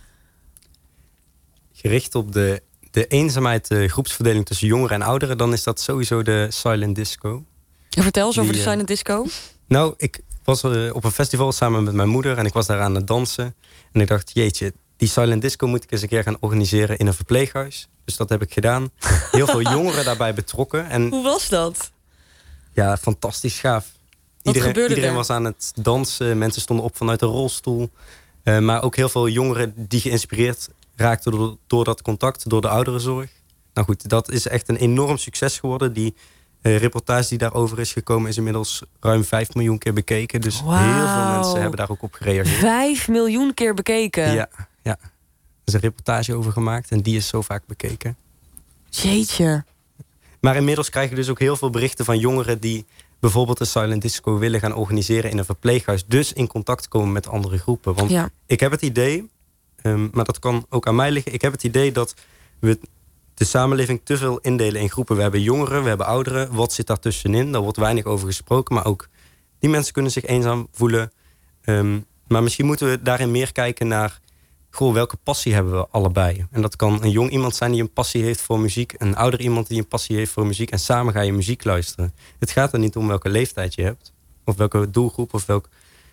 Gericht op de eenzaamheid, de groepsverdeling tussen jongeren en ouderen... dan is dat sowieso de silent disco.
Vertel eens over de silent disco.
Nou, ik was op een festival samen met mijn moeder... en ik was daar aan het dansen. En ik dacht, jeetje, die silent disco moet ik eens een keer gaan organiseren... in een verpleeghuis. Dus dat heb ik gedaan. Heel veel jongeren daarbij betrokken. En
hoe was dat?
Ja, fantastisch gaaf. Iedereen was aan het dansen. Mensen stonden op vanuit de rolstoel. Maar ook heel veel jongeren die geïnspireerd... raakte door dat contact, door de ouderenzorg. Nou goed, dat is echt een enorm succes geworden. Die reportage die daarover is gekomen... is inmiddels ruim 5 miljoen keer bekeken. Dus heel veel mensen hebben daar ook op gereageerd.
5 miljoen keer bekeken?
Ja. Er is een reportage over gemaakt en die is zo vaak bekeken.
Jeetje.
Maar inmiddels krijg je dus ook heel veel berichten van jongeren... die bijvoorbeeld een silent disco willen gaan organiseren in een verpleeghuis. Dus in contact komen met andere groepen. Want ik heb het idee... maar dat kan ook aan mij liggen. Ik heb het idee dat we de samenleving te veel indelen in groepen. We hebben jongeren, we hebben ouderen. Wat zit daar tussenin? Daar wordt weinig over gesproken. Maar ook die mensen kunnen zich eenzaam voelen. Maar misschien moeten we daarin meer kijken naar... welke passie hebben we allebei? En dat kan een jong iemand zijn die een passie heeft voor muziek. Een ouder iemand die een passie heeft voor muziek. En samen ga je muziek luisteren. Het gaat er niet om welke leeftijd je hebt. Of welke doelgroep. Of welk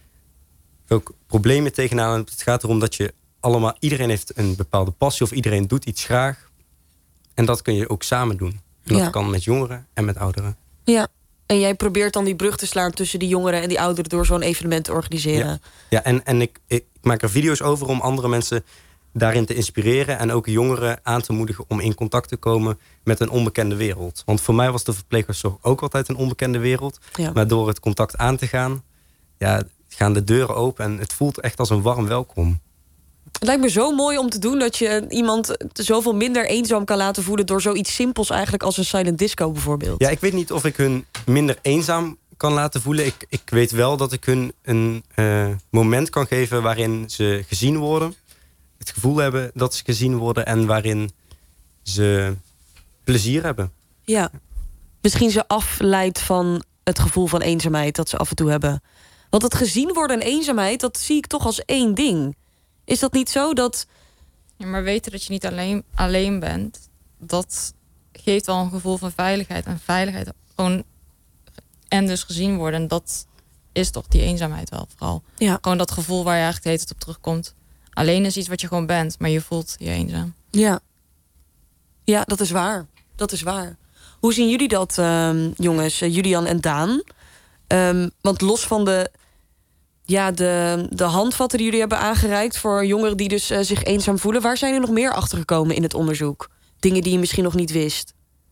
probleem je tegenaan hebt. Het gaat erom dat je... iedereen heeft een bepaalde passie of iedereen doet iets graag. En dat kun je ook samen doen. En dat kan met jongeren en met ouderen.
Ja, en jij probeert dan die brug te slaan tussen die jongeren en die ouderen... door zo'n evenement te organiseren.
Ja, en ik maak er video's over om andere mensen daarin te inspireren... en ook jongeren aan te moedigen om in contact te komen met een onbekende wereld. Want voor mij was de verpleeghuiszorg ook altijd een onbekende wereld. Ja. Maar door het contact aan te gaan, gaan de deuren open... en het voelt echt als een warm welkom.
Het lijkt me zo mooi om te doen dat je iemand zoveel minder eenzaam kan laten voelen... door zoiets simpels eigenlijk als een silent disco bijvoorbeeld.
Ja, ik weet niet of ik hun minder eenzaam kan laten voelen. Ik weet wel dat ik hun een moment kan geven waarin ze gezien worden. Het gevoel hebben dat ze gezien worden en waarin ze plezier hebben.
Ja. Misschien ze afleidt van het gevoel van eenzaamheid dat ze af en toe hebben. Want het gezien worden en eenzaamheid, dat zie ik toch als één ding. Is dat niet zo?
Ja, maar weten dat je niet alleen bent, dat geeft wel een gevoel van veiligheid. En veiligheid gewoon en dus gezien worden. En dat is toch die eenzaamheid wel vooral.
Ja.
Gewoon dat gevoel waar je eigenlijk de hele tijd op terugkomt. Alleen is iets wat je gewoon bent, maar je voelt je eenzaam.
Ja. Ja, dat is waar. Dat is waar. Hoe zien jullie dat, jongens, Julian en Daan? Want los van de handvatten die jullie hebben aangereikt voor jongeren die dus zich eenzaam voelen, waar zijn er nog meer achter gekomen in het onderzoek? Dingen die je misschien nog niet wist.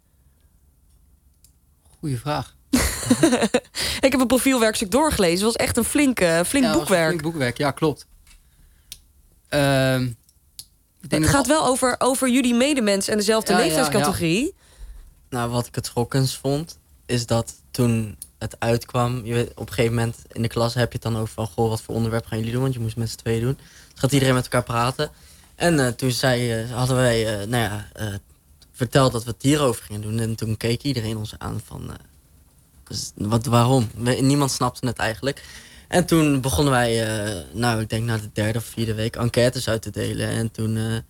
Goeie vraag.
Ik heb een profielwerkstuk doorgelezen. Het was echt een flink boekwerk.
Een flink boekwerk, ja, klopt.
Het gaat wel over jullie medemens en dezelfde leeftijdscategorie.
Ja. Nou, wat ik het schokkendst vond, is dat toen het uitkwam, op een gegeven moment in de klas heb je het dan over van, goh, wat voor onderwerp gaan jullie doen? Want je moest met z'n tweeën doen. Dus gaat iedereen met elkaar praten. En toen hadden wij verteld dat we het hierover gingen doen. En toen keek iedereen ons aan van, waarom? Niemand snapte het eigenlijk. En toen begonnen wij, ik denk na de 3e of 4e week, enquêtes uit te delen. En toen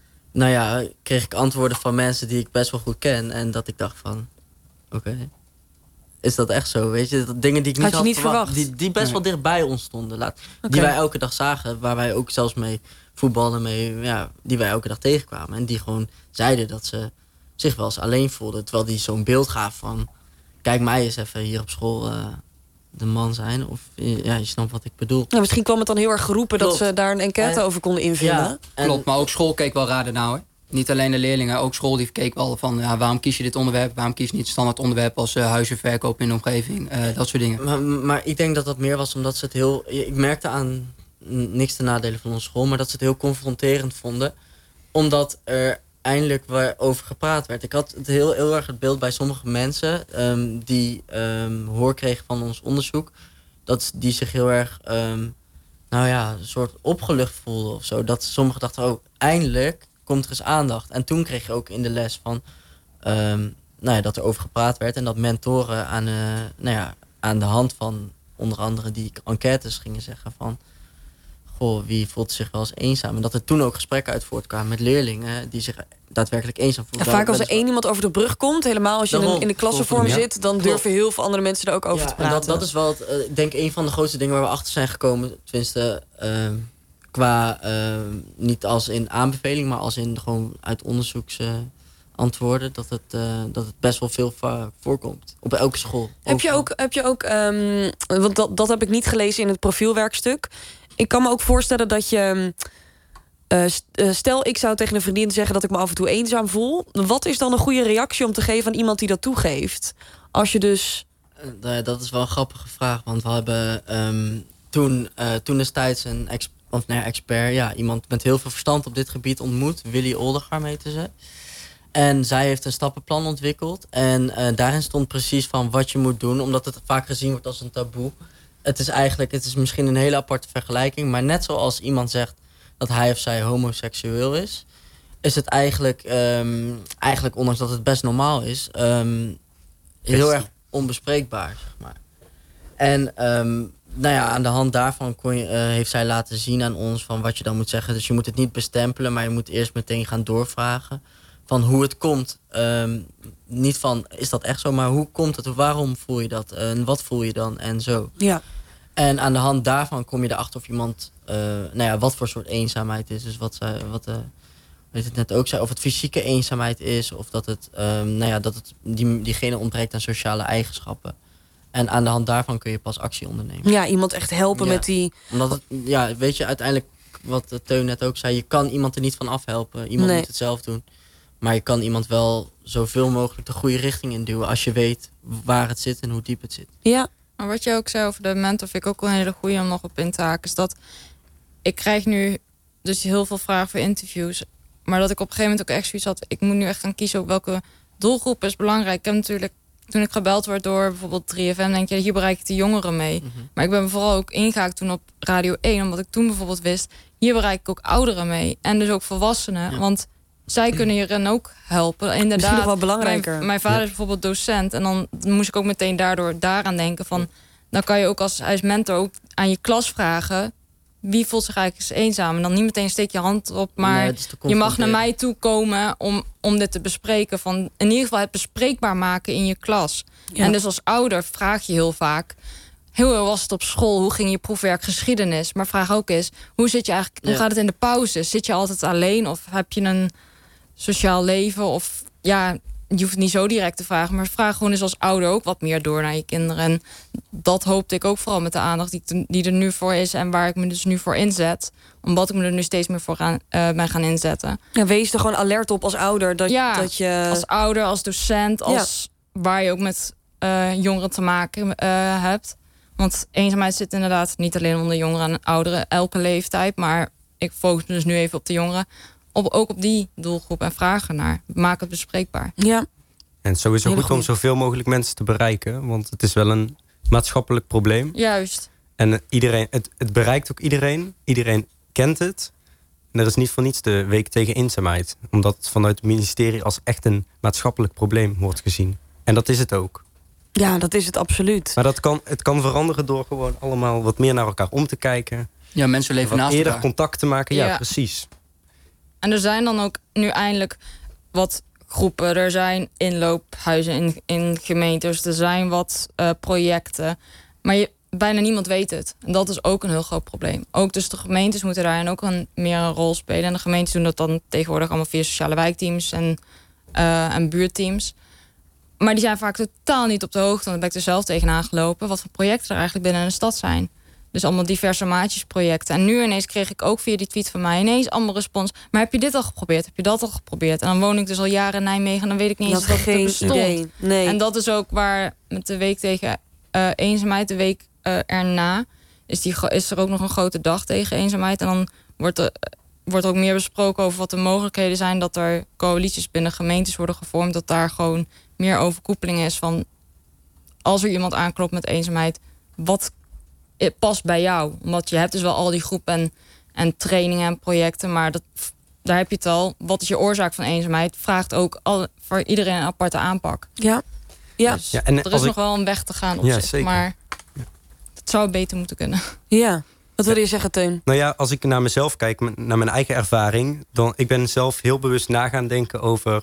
kreeg ik antwoorden van mensen die ik best wel goed ken. En dat ik dacht van, oké, is dat echt zo? Weet je, dingen die ik niet had verwacht. Die best wel dichtbij ons stonden. Die wij elke dag zagen, waar wij ook zelfs mee voetballen, die wij elke dag tegenkwamen. En die gewoon zeiden dat ze zich wel eens alleen voelden. Terwijl die zo'n beeld gaven van, kijk mij eens even hier op school de man zijn. Of je snapt wat ik bedoel.
Nou, misschien kwam het dan heel erg geroepen dat ze daar een enquête over konden invullen.
Ja, klopt, maar ook school keek wel raar ernaar, hoor. Niet alleen de leerlingen, ook school die keek wel van, waarom kies je dit onderwerp? Waarom kies je niet het standaard onderwerp als huizenverkoop in de omgeving? Dat soort dingen.
Maar ik denk dat dat meer was omdat ze het heel... Ik merkte aan niks ten nadele van onze school, maar dat ze het heel confronterend vonden. Omdat er eindelijk over gepraat werd. Ik had het heel erg het beeld bij sommige mensen die hoor kregen van ons onderzoek, dat die zich heel erg een soort opgelucht voelden of zo. Dat sommigen dachten, oh, eindelijk komt er eens aandacht. En toen kreeg je ook in de les van dat er over gepraat werd en dat mentoren aan de hand van onder andere die enquêtes gingen zeggen van, goh, wie voelt zich wel eens eenzaam? En dat er toen ook gesprekken uit voortkwamen met leerlingen die zich daadwerkelijk eenzaam voelen.
En vaak als er één iemand over de brug komt, helemaal als je in de klassenvorm zit, dan durven heel veel andere mensen er ook over te praten.
En dat is wel, ik denk, een van de grootste dingen waar we achter zijn gekomen. Tenminste, qua niet als in aanbeveling, maar als in gewoon uit onderzoeksantwoorden, dat het best wel veel voorkomt. Op elke school.
Heb je ook want dat heb ik niet gelezen in het profielwerkstuk. Ik kan me ook voorstellen dat je, stel ik zou tegen een vriendin zeggen dat ik me af en toe eenzaam voel. Wat is dan een goede reactie om te geven aan iemand die dat toegeeft? Als je dus...
Dat is wel een grappige vraag, want we hebben toen destijds een expert, iemand met heel veel verstand op dit gebied ontmoet. Willy Oldegaard heette ze. En zij heeft een stappenplan ontwikkeld. En daarin stond precies van wat je moet doen, omdat het vaak gezien wordt als een taboe. Het is misschien een hele aparte vergelijking, maar net zoals iemand zegt dat hij of zij homoseksueel is het eigenlijk ondanks dat het best normaal is, heel erg onbespreekbaar, zeg maar. En aan de hand daarvan heeft zij laten zien aan ons van wat je dan moet zeggen. Dus je moet het niet bestempelen, maar je moet eerst meteen gaan doorvragen van hoe het komt. Niet van, is dat echt zo, maar hoe komt het? Waarom voel je dat? En wat voel je dan? En zo.
Ja.
En aan de hand daarvan kom je erachter of iemand, wat voor soort eenzaamheid is. Dus weet het net ook zei, of het fysieke eenzaamheid is, of dat het, diegene ontbreekt aan sociale eigenschappen. En aan de hand daarvan kun je pas actie ondernemen.
Ja, iemand echt helpen met die...
Omdat weet je, uiteindelijk, wat Teun net ook zei, je kan iemand er niet van afhelpen. Iemand moet het zelf doen. Maar je kan iemand wel zoveel mogelijk de goede richting induwen als je weet waar het zit en hoe diep het zit.
Ja.
Maar wat je ook zei over de mentor vind ik ook wel een hele goede om nog op in te haken. Is dat ik krijg nu dus heel veel vragen voor interviews. Maar dat ik op een gegeven moment ook echt zoiets had. Ik moet nu echt gaan kiezen ook welke doelgroep is belangrijk. Ik heb natuurlijk toen ik gebeld werd door bijvoorbeeld 3FM... denk je, hier bereik ik de jongeren mee. Maar ik ben vooral ook ingehaakt toen op Radio 1... omdat ik toen bijvoorbeeld wist... hier bereik ik ook ouderen mee. En dus ook volwassenen. Ja. Want zij kunnen hierin ook helpen. Inderdaad,
misschien nog wel belangrijker.
Mijn vader is bijvoorbeeld docent... en dan moest ik ook meteen daaraan denken van... dan kan je ook als mentor ook aan je klas vragen... wie voelt zich eigenlijk eens eenzaam? En dan niet meteen steek je hand op... maar je mag naar mij toe komen om dit te bespreken. Van in ieder geval het bespreekbaar maken in je klas. Ja. En dus als ouder vraag je heel vaak... hoe was het op school? Hoe ging je proefwerk geschiedenis? Maar vraag ook eens, hoe gaat het in de pauze? Zit je altijd alleen? Of heb je een sociaal leven? Of ja... Je hoeft het niet zo direct te vragen, maar vraag gewoon eens als ouder ook wat meer door naar je kinderen. En dat hoopte ik ook vooral met de aandacht die er nu voor is en waar ik me dus nu voor inzet. Omdat ik me er nu steeds meer voor ben gaan inzetten.
Ja, wees er gewoon alert op als ouder. Dat je...
als ouder, als docent, waar je ook met jongeren te maken hebt. Want eenzaamheid zit inderdaad niet alleen onder jongeren en ouderen, elke leeftijd. Maar ik focus me dus nu even op de jongeren. Ook op die doelgroep en vragen naar. Maak het bespreekbaar.
Ja.
En sowieso goed om zoveel mogelijk mensen te bereiken. Want het is wel een maatschappelijk probleem.
Juist.
En het bereikt ook iedereen. Iedereen kent het. En er is niet voor niets de Week tegen Eenzaamheid. Omdat het vanuit het ministerie als echt een maatschappelijk probleem wordt gezien. En dat is het ook.
Ja, dat is het absoluut.
Maar het kan veranderen door gewoon allemaal wat meer naar elkaar om te kijken.
Ja, mensen leven naast
eerder
elkaar.
Contact te maken, ja, precies.
En er zijn dan ook nu eindelijk wat groepen. Er zijn inloophuizen in gemeentes. Er zijn wat projecten. Maar bijna niemand weet het. En dat is ook een heel groot probleem. Ook dus de gemeentes moeten daarin ook meer een rol spelen. En de gemeentes doen dat dan tegenwoordig allemaal via sociale wijkteams en buurtteams. Maar die zijn vaak totaal niet op de hoogte. Want daar ben ik er zelf tegenaan gelopen. Wat voor projecten er eigenlijk binnen een stad zijn. Dus allemaal diverse maatjesprojecten. En nu ineens kreeg ik ook via die tweet van mij ineens allemaal respons. Maar heb je dit al geprobeerd? Heb je dat al geprobeerd? En dan woon ik dus al jaren in Nijmegen en dan weet ik niet eens dat het er bestond.
Idee. Nee.
En dat is ook waar met de Week tegen Eenzaamheid, de week erna, is er ook nog een grote dag tegen eenzaamheid. En dan wordt ook meer besproken over wat de mogelijkheden zijn. Dat er coalities binnen gemeentes worden gevormd. Dat daar gewoon meer overkoepeling is van als er iemand aanklopt met eenzaamheid, wat past bij jou. Omdat je hebt dus wel al die groepen en trainingen en projecten, maar daar heb je het al. Wat is je oorzaak van eenzaamheid? Vraagt ook voor iedereen een aparte aanpak.
Ja.
Dus en er is nog wel een weg te gaan op zich, zeker. Maar het zou beter moeten kunnen.
Ja. Wat wil je zeggen, Teun?
Nou ja, als ik naar mezelf kijk, naar mijn eigen ervaring, ik ben zelf heel bewust na gaan denken over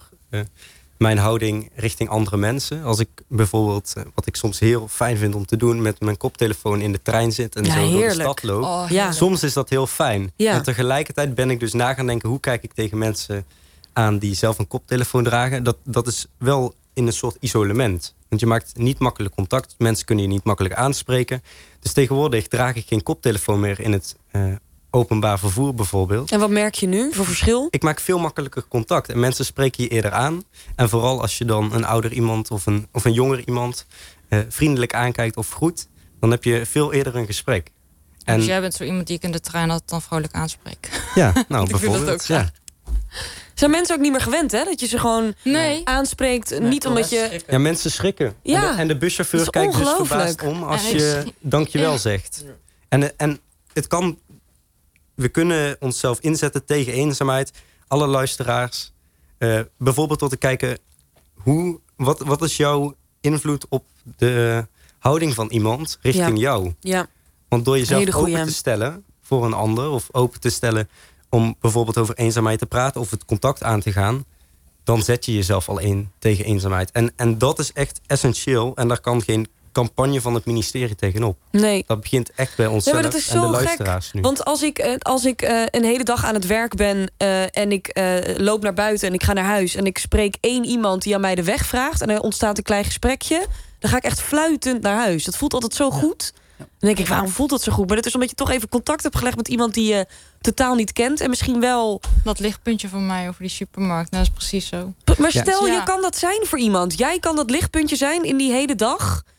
mijn houding richting andere mensen. Als ik bijvoorbeeld, wat ik soms heel fijn vind om te doen, met mijn koptelefoon in de trein zit en zo
heerlijk.
door de stad loop.
Oh, ja.
Soms is dat heel fijn.
Ja.
En tegelijkertijd ben ik dus na gaan denken, hoe kijk ik tegen mensen aan die zelf een koptelefoon dragen? Dat is wel in een soort isolement. Want je maakt niet makkelijk contact. Mensen kunnen je niet makkelijk aanspreken. Dus tegenwoordig draag ik geen koptelefoon meer in het openbaar vervoer bijvoorbeeld.
En wat merk je nu voor verschil?
Ik maak veel makkelijker contact. En mensen spreken je eerder aan. En vooral als je dan een ouder iemand of een jonger iemand vriendelijk aankijkt of groet, dan heb je veel eerder een gesprek.
En dus jij bent zo iemand die ik in de trein altijd dan vrolijk aanspreek.
Ja, nou
ik vind dat ook zo.
Ja.
Zijn mensen ook niet meer gewend, hè? Dat je ze gewoon aanspreekt. Niet omdat je...
Ja, mensen schrikken.
Ja.
En de buschauffeur kijkt dus verbaasd om als je dankjewel zegt. En het kan... We kunnen onszelf inzetten tegen eenzaamheid. Alle luisteraars. Bijvoorbeeld door te kijken, wat is jouw invloed op de houding van iemand richting jou?
Ja.
Want door jezelf open te stellen voor een ander, of open te stellen om bijvoorbeeld over eenzaamheid te praten of het contact aan te gaan, dan zet je jezelf al in tegen eenzaamheid. En dat is echt essentieel. En daar kan geen campagne van het ministerie tegenop.
Nee.
Dat begint echt bij onszelf en de luisteraars
gek,
nu.
Want als ik een hele dag aan het werk ben en ik loop naar buiten en ik ga naar huis en ik spreek één iemand die aan mij de weg vraagt en er ontstaat een klein gesprekje, dan ga ik echt fluitend naar huis. Dat voelt altijd zo goed. Dan denk ik, waarom voelt dat zo goed? Maar dat is omdat je toch even contact hebt gelegd met iemand die je totaal niet kent en misschien wel...
Dat lichtpuntje van mij over die supermarkt, dat is precies zo.
Maar stel, je kan dat zijn voor iemand. Jij kan dat lichtpuntje zijn in die hele dag.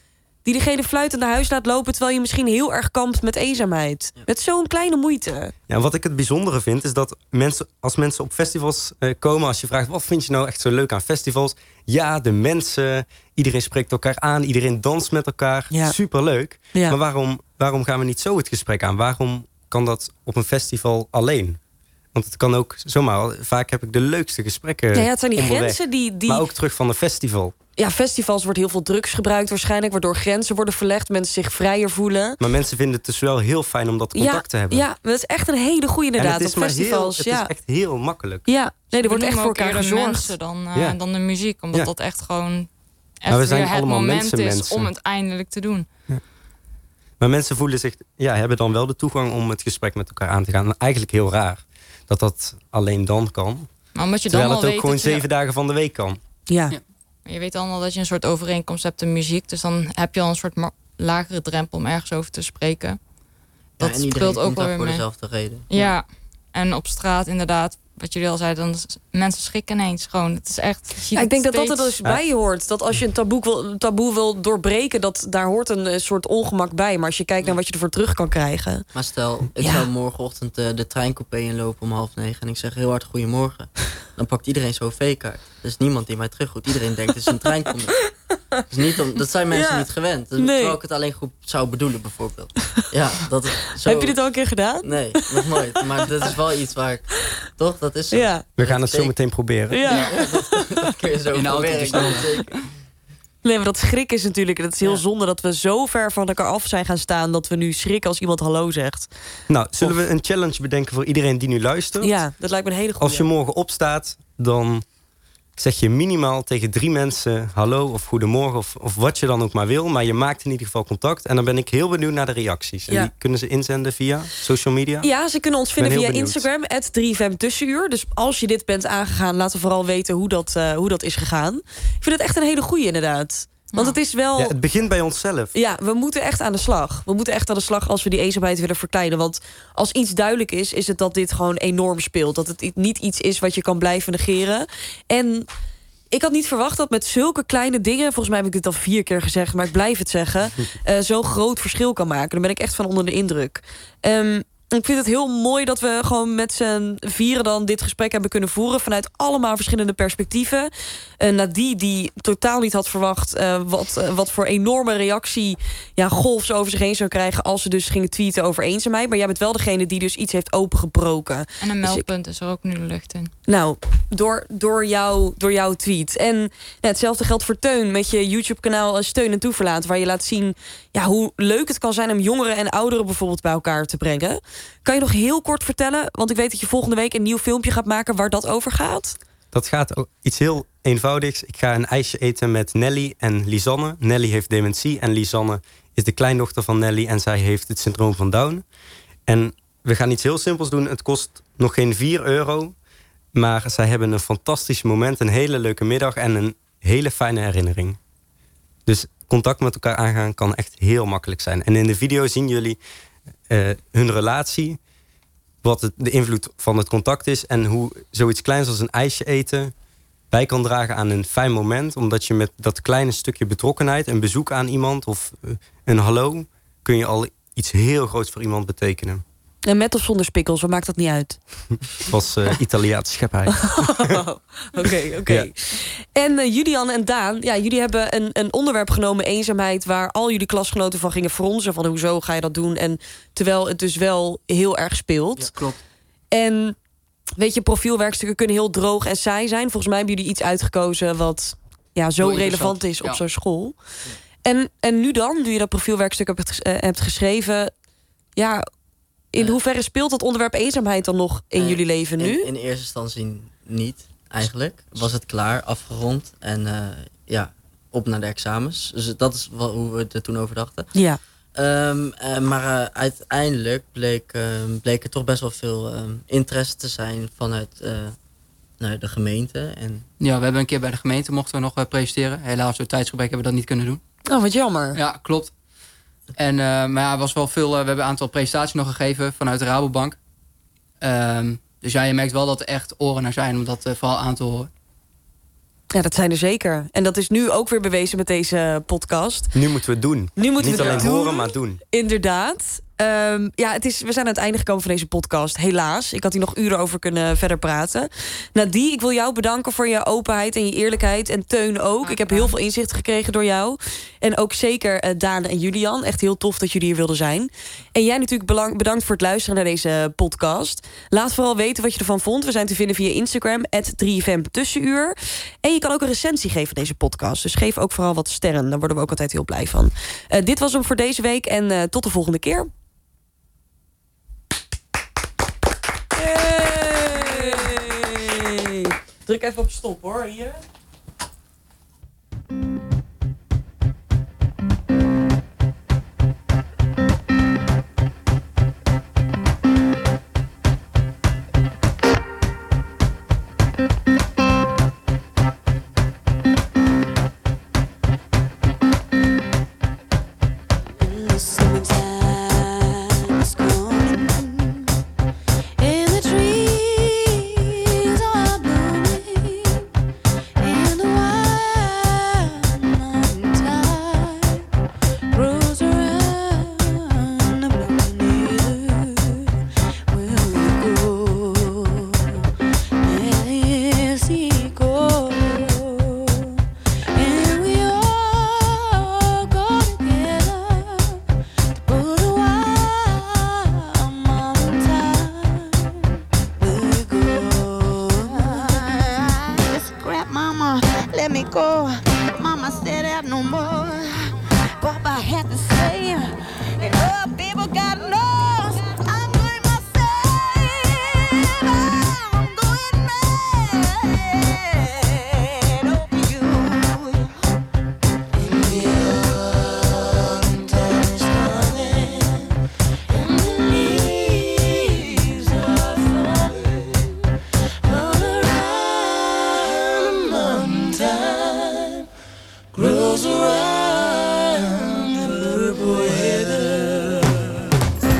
die diegene fluitend naar huis laat lopen, terwijl je misschien heel erg kampt met eenzaamheid. Met zo'n kleine moeite.
Ja, wat ik het bijzondere vind, is dat als mensen op festivals komen, als je vraagt, wat vind je nou echt zo leuk aan festivals? Ja, de mensen, iedereen spreekt elkaar aan, iedereen danst met elkaar. Ja. Superleuk. Ja. Maar waarom gaan we niet zo het gesprek aan? Waarom kan dat op een festival alleen? Want het kan ook zomaar. Vaak heb ik de leukste gesprekken.
Ja, het zijn die
onderweg,
grenzen die...
Maar ook terug van een festival.
Ja, festivals wordt heel veel drugs gebruikt waarschijnlijk, waardoor grenzen worden verlegd, mensen zich vrijer voelen.
Maar mensen vinden het dus wel heel fijn om dat contact te hebben.
Ja, dat is echt een hele goede inderdaad.
En het is
op festivals.
Het is echt heel makkelijk.
Ja, nee, er wordt echt voor elkaar gezorgd.
Mensen dan de muziek, omdat dat echt gewoon
we zijn
weer het
allemaal
moment is
mensen.
om het eindelijk te doen.
Ja. Maar mensen voelen zich, hebben dan wel de toegang om het gesprek met elkaar aan te gaan. Eigenlijk heel raar dat alleen dan kan.
Maar omdat je
terwijl
dan
het ook gewoon 7 dagen van de week kan.
Ja.
Je weet dan al dat je een soort overeenkomst hebt in muziek. Dus dan heb je al een soort lagere drempel om ergens over te spreken. Dat
en
speelt ook wel weer
voor
mee.
dezelfde reden.
Ja, en op straat inderdaad, wat jullie al zeiden, dan mensen schrikken ineens gewoon. Het is echt.
Ik denk dat er dus bij hoort. Dat als je een taboe wil doorbreken, daar hoort een soort ongemak bij. Maar als je kijkt naar wat je ervoor terug kan krijgen.
Maar stel, ik zou morgenochtend de treincoupé inlopen om 8:30 en ik zeg heel hard goedemorgen. Dan pakt iedereen zo'n V-kaart. Er is niemand die mij terugroept. Iedereen denkt, het is een treincommandant. Dus dat zijn mensen niet gewend. Terwijl ik het alleen goed zou bedoelen, bijvoorbeeld. Ja, dat is zo...
Heb je dit al een keer gedaan?
Nee, nog nooit. Maar dat is wel iets waar ik... Toch, dat is zo.
Ja.
We gaan het zo meteen proberen.
Ja.
Dat kun je zo
in de auto
proberen.
zeker.
Nee, maar dat schrik is natuurlijk... Het is heel zonde dat we zo ver van elkaar af zijn gaan staan... dat we nu schrikken als iemand hallo zegt.
Nou, zullen we een challenge bedenken voor iedereen die nu luistert?
Ja, dat lijkt me een hele goede.
Als je morgen opstaat, dan zeg je minimaal tegen 3 mensen... hallo of goedemorgen of wat je dan ook maar wil. Maar je maakt in ieder geval contact. En dan ben ik heel benieuwd naar de reacties. En die kunnen ze inzenden via social media?
Ja, ze kunnen ons vinden via Instagram, @3FM Tussenuur. Dus als je dit bent aangegaan, laat vooral weten hoe dat is gegaan. Ik vind het echt een hele goeie inderdaad. Want het is wel...
Ja, het begint bij onszelf.
Ja, we moeten echt aan de slag. We moeten echt aan de slag als we die eenzaamheid willen verkleinen. Want als iets duidelijk is het dat dit gewoon enorm speelt. Dat het niet iets is wat je kan blijven negeren. En ik had niet verwacht dat met zulke kleine dingen... volgens mij heb ik dit al 4 keer gezegd, maar ik blijf het zeggen... zo'n groot verschil kan maken. Daar ben ik echt van onder de indruk. Ik vind het heel mooi dat we gewoon met z'n vieren dan dit gesprek hebben kunnen voeren... vanuit allemaal verschillende perspectieven. Nadie die totaal niet had verwacht wat voor enorme reactie... golf ze over zich heen zou krijgen als ze dus gingen tweeten over eenzaamheid. Maar jij bent wel degene die dus iets heeft opengebroken.
En een meldpunt is er ook nu de lucht in.
Nou, door jouw tweet. En hetzelfde geldt voor Teun met je YouTube-kanaal Steun en Toeverlaat... waar je laat zien hoe leuk het kan zijn om jongeren en ouderen bijvoorbeeld bij elkaar te brengen. Kan je nog heel kort vertellen, want ik weet dat je volgende week een nieuw filmpje gaat maken waar dat over gaat?
Dat gaat ook iets heel eenvoudigs. Ik ga een ijsje eten met Nelly en Lisanne. Nelly heeft dementie en Lisanne is de kleindochter van Nelly... en zij heeft het syndroom van Down. En we gaan iets heel simpels doen. Het kost nog geen €4... maar zij hebben een fantastisch moment, een hele leuke middag... en een hele fijne herinnering. Dus contact met elkaar aangaan kan echt heel makkelijk zijn. En in de video zien jullie hun relatie... wat de invloed van het contact is... en hoe zoiets kleins als een ijsje eten... bij kan dragen aan een fijn moment... omdat je met dat kleine stukje betrokkenheid... een bezoek aan iemand of een hallo... kun je al iets heel groots voor iemand betekenen.
En met of zonder spikkels, wat maakt dat niet uit?
Het was Italiaans schepheid.
Oké. Ja. En Julian en Daan, jullie hebben een onderwerp genomen... eenzaamheid, waar al jullie klasgenoten van gingen fronsen... van hoezo ga je dat doen? En terwijl het dus wel heel erg speelt.
Ja, klopt.
En weet je, profielwerkstukken kunnen heel droog en saai zijn. Volgens mij hebben jullie iets uitgekozen... wat zo relevant is op zo'n school. En nu dan, nu je dat profielwerkstuk hebt geschreven... in hoeverre speelt dat onderwerp eenzaamheid dan nog in jullie leven nu?
In eerste instantie niet, eigenlijk. Was het klaar, afgerond en op naar de examens. Dus dat is hoe we er toen over dachten.
Ja.
Maar uiteindelijk bleek er toch best wel veel interesse te zijn vanuit de gemeente.
Ja, we hebben een keer bij de gemeente mochten we nog presenteren. Helaas door tijdsgebrek hebben we dat niet kunnen doen.
Oh, wat jammer.
Ja, klopt. En, maar was wel veel. We hebben een aantal presentaties nog gegeven vanuit de Rabobank. Dus je merkt wel dat er echt oren naar zijn om dat vooral aan te horen.
Ja, dat zijn er zeker. En dat is nu ook weer bewezen met deze podcast.
Nu moeten we het doen. Niet alleen horen, maar doen.
Inderdaad. We zijn aan het einde gekomen van deze podcast. Helaas. Ik had hier nog uren over kunnen verder praten. Nadie, ik wil jou bedanken voor je openheid en je eerlijkheid. En Teun ook. Ik heb heel veel inzicht gekregen door jou. En ook zeker Daan en Julian. Echt heel tof dat jullie hier wilden zijn. En jij natuurlijk bedankt voor het luisteren naar deze podcast. Laat vooral weten wat je ervan vond. We zijn te vinden via Instagram, @3FM Tussenuur. En je kan ook een recensie geven aan deze podcast. Dus geef ook vooral wat sterren. Daar worden we ook altijd heel blij van. Dit was hem voor deze week. En tot de volgende keer. Hey. Druk even op stop hoor, hier.
Grows around the purple heather.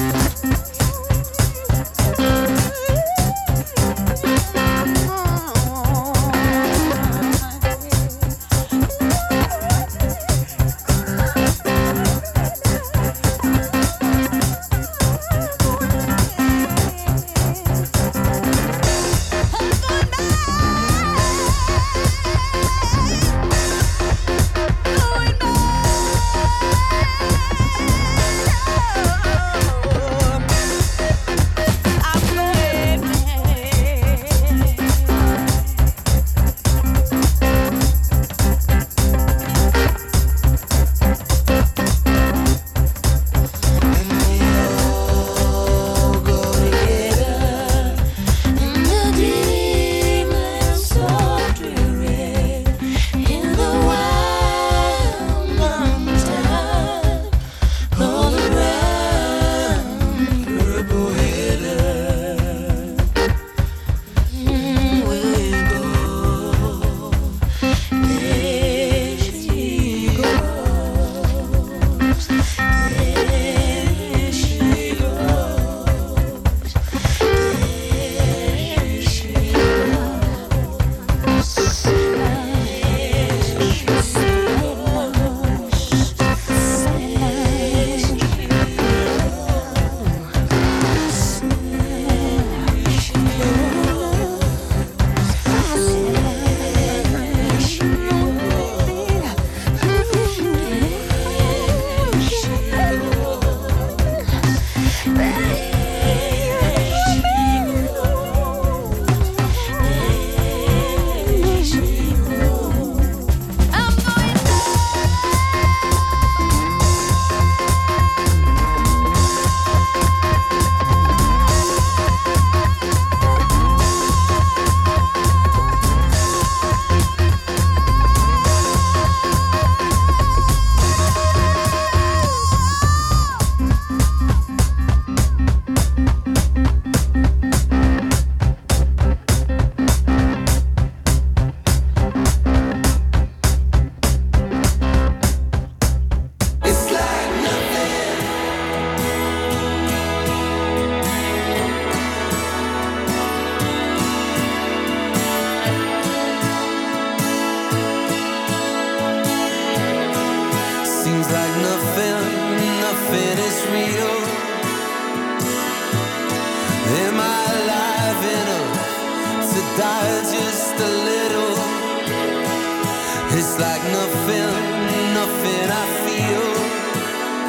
just a little. It's like nothing I feel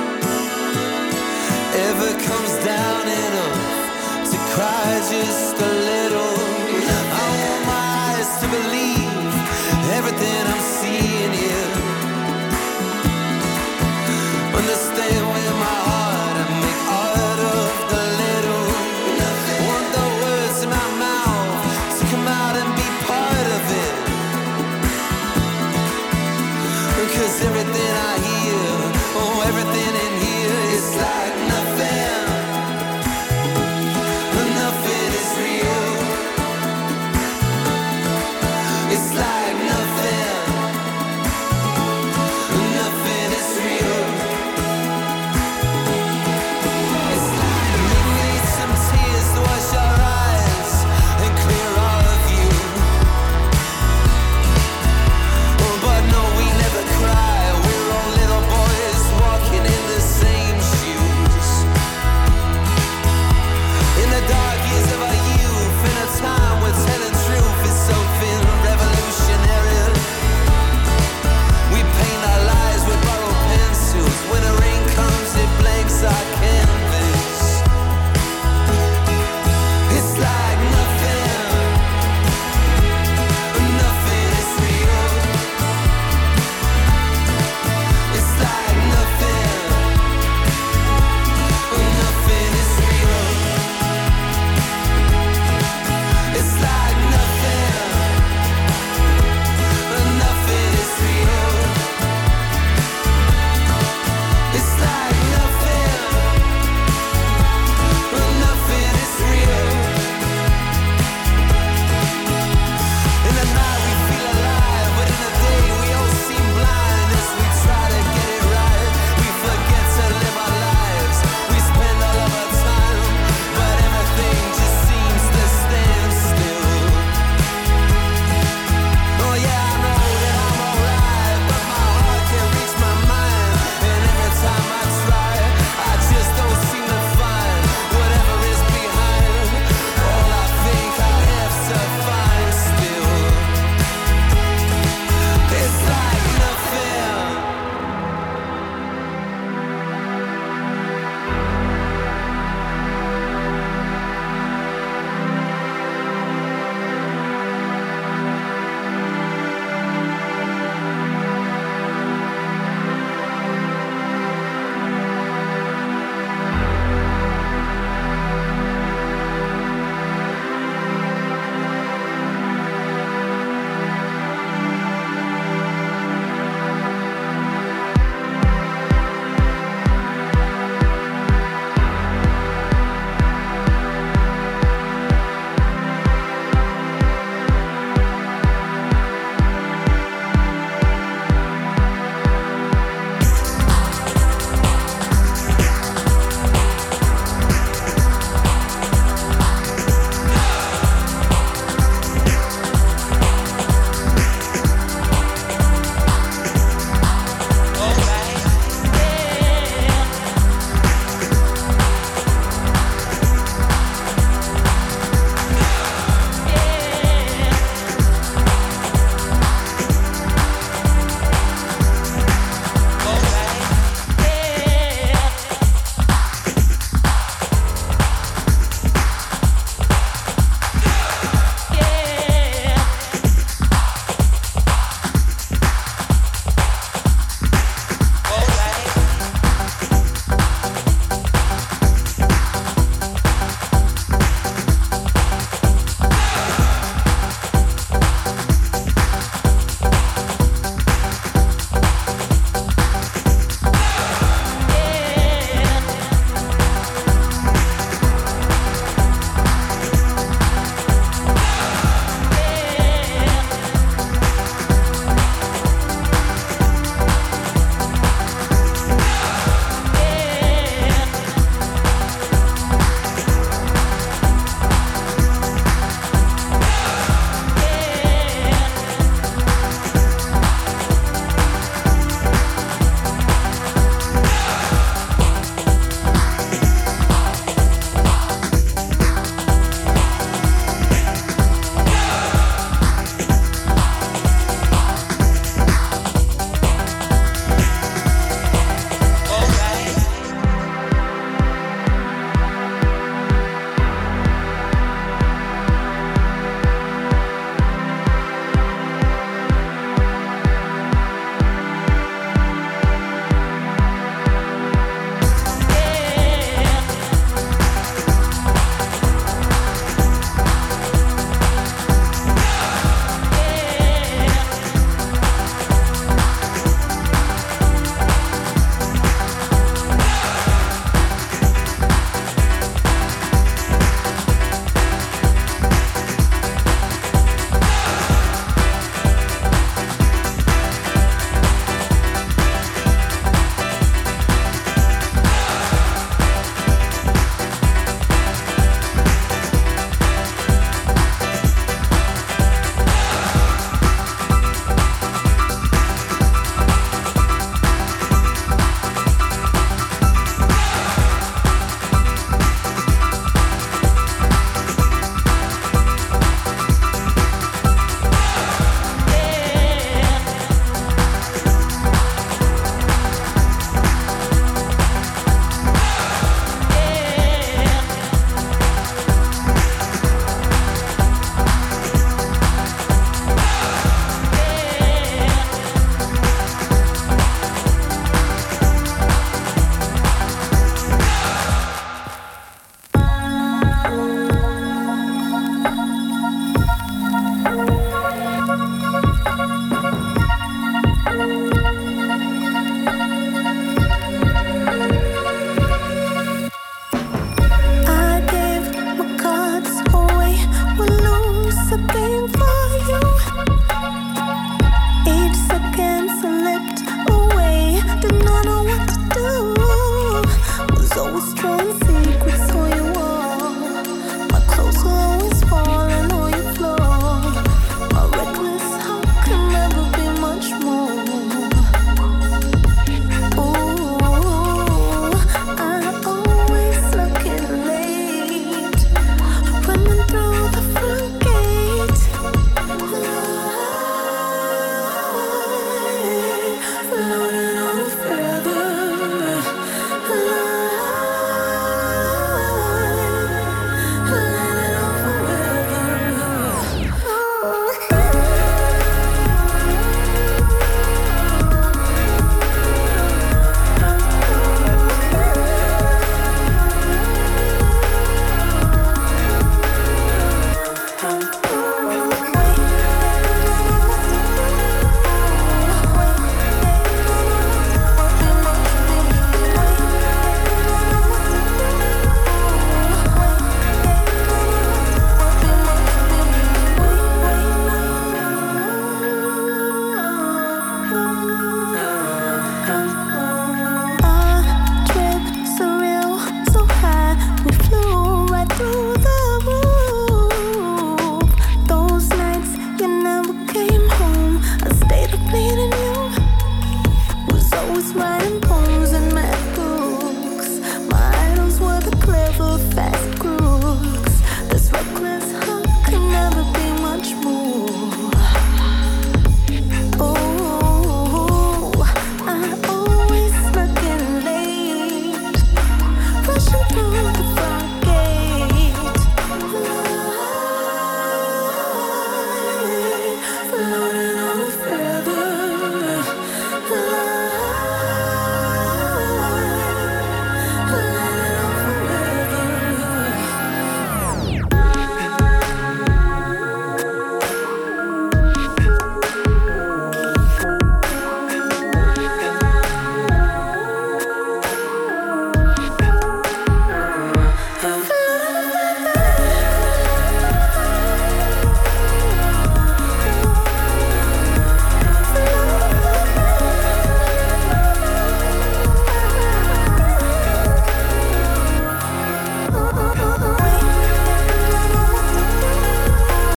ever comes down enough to cry just a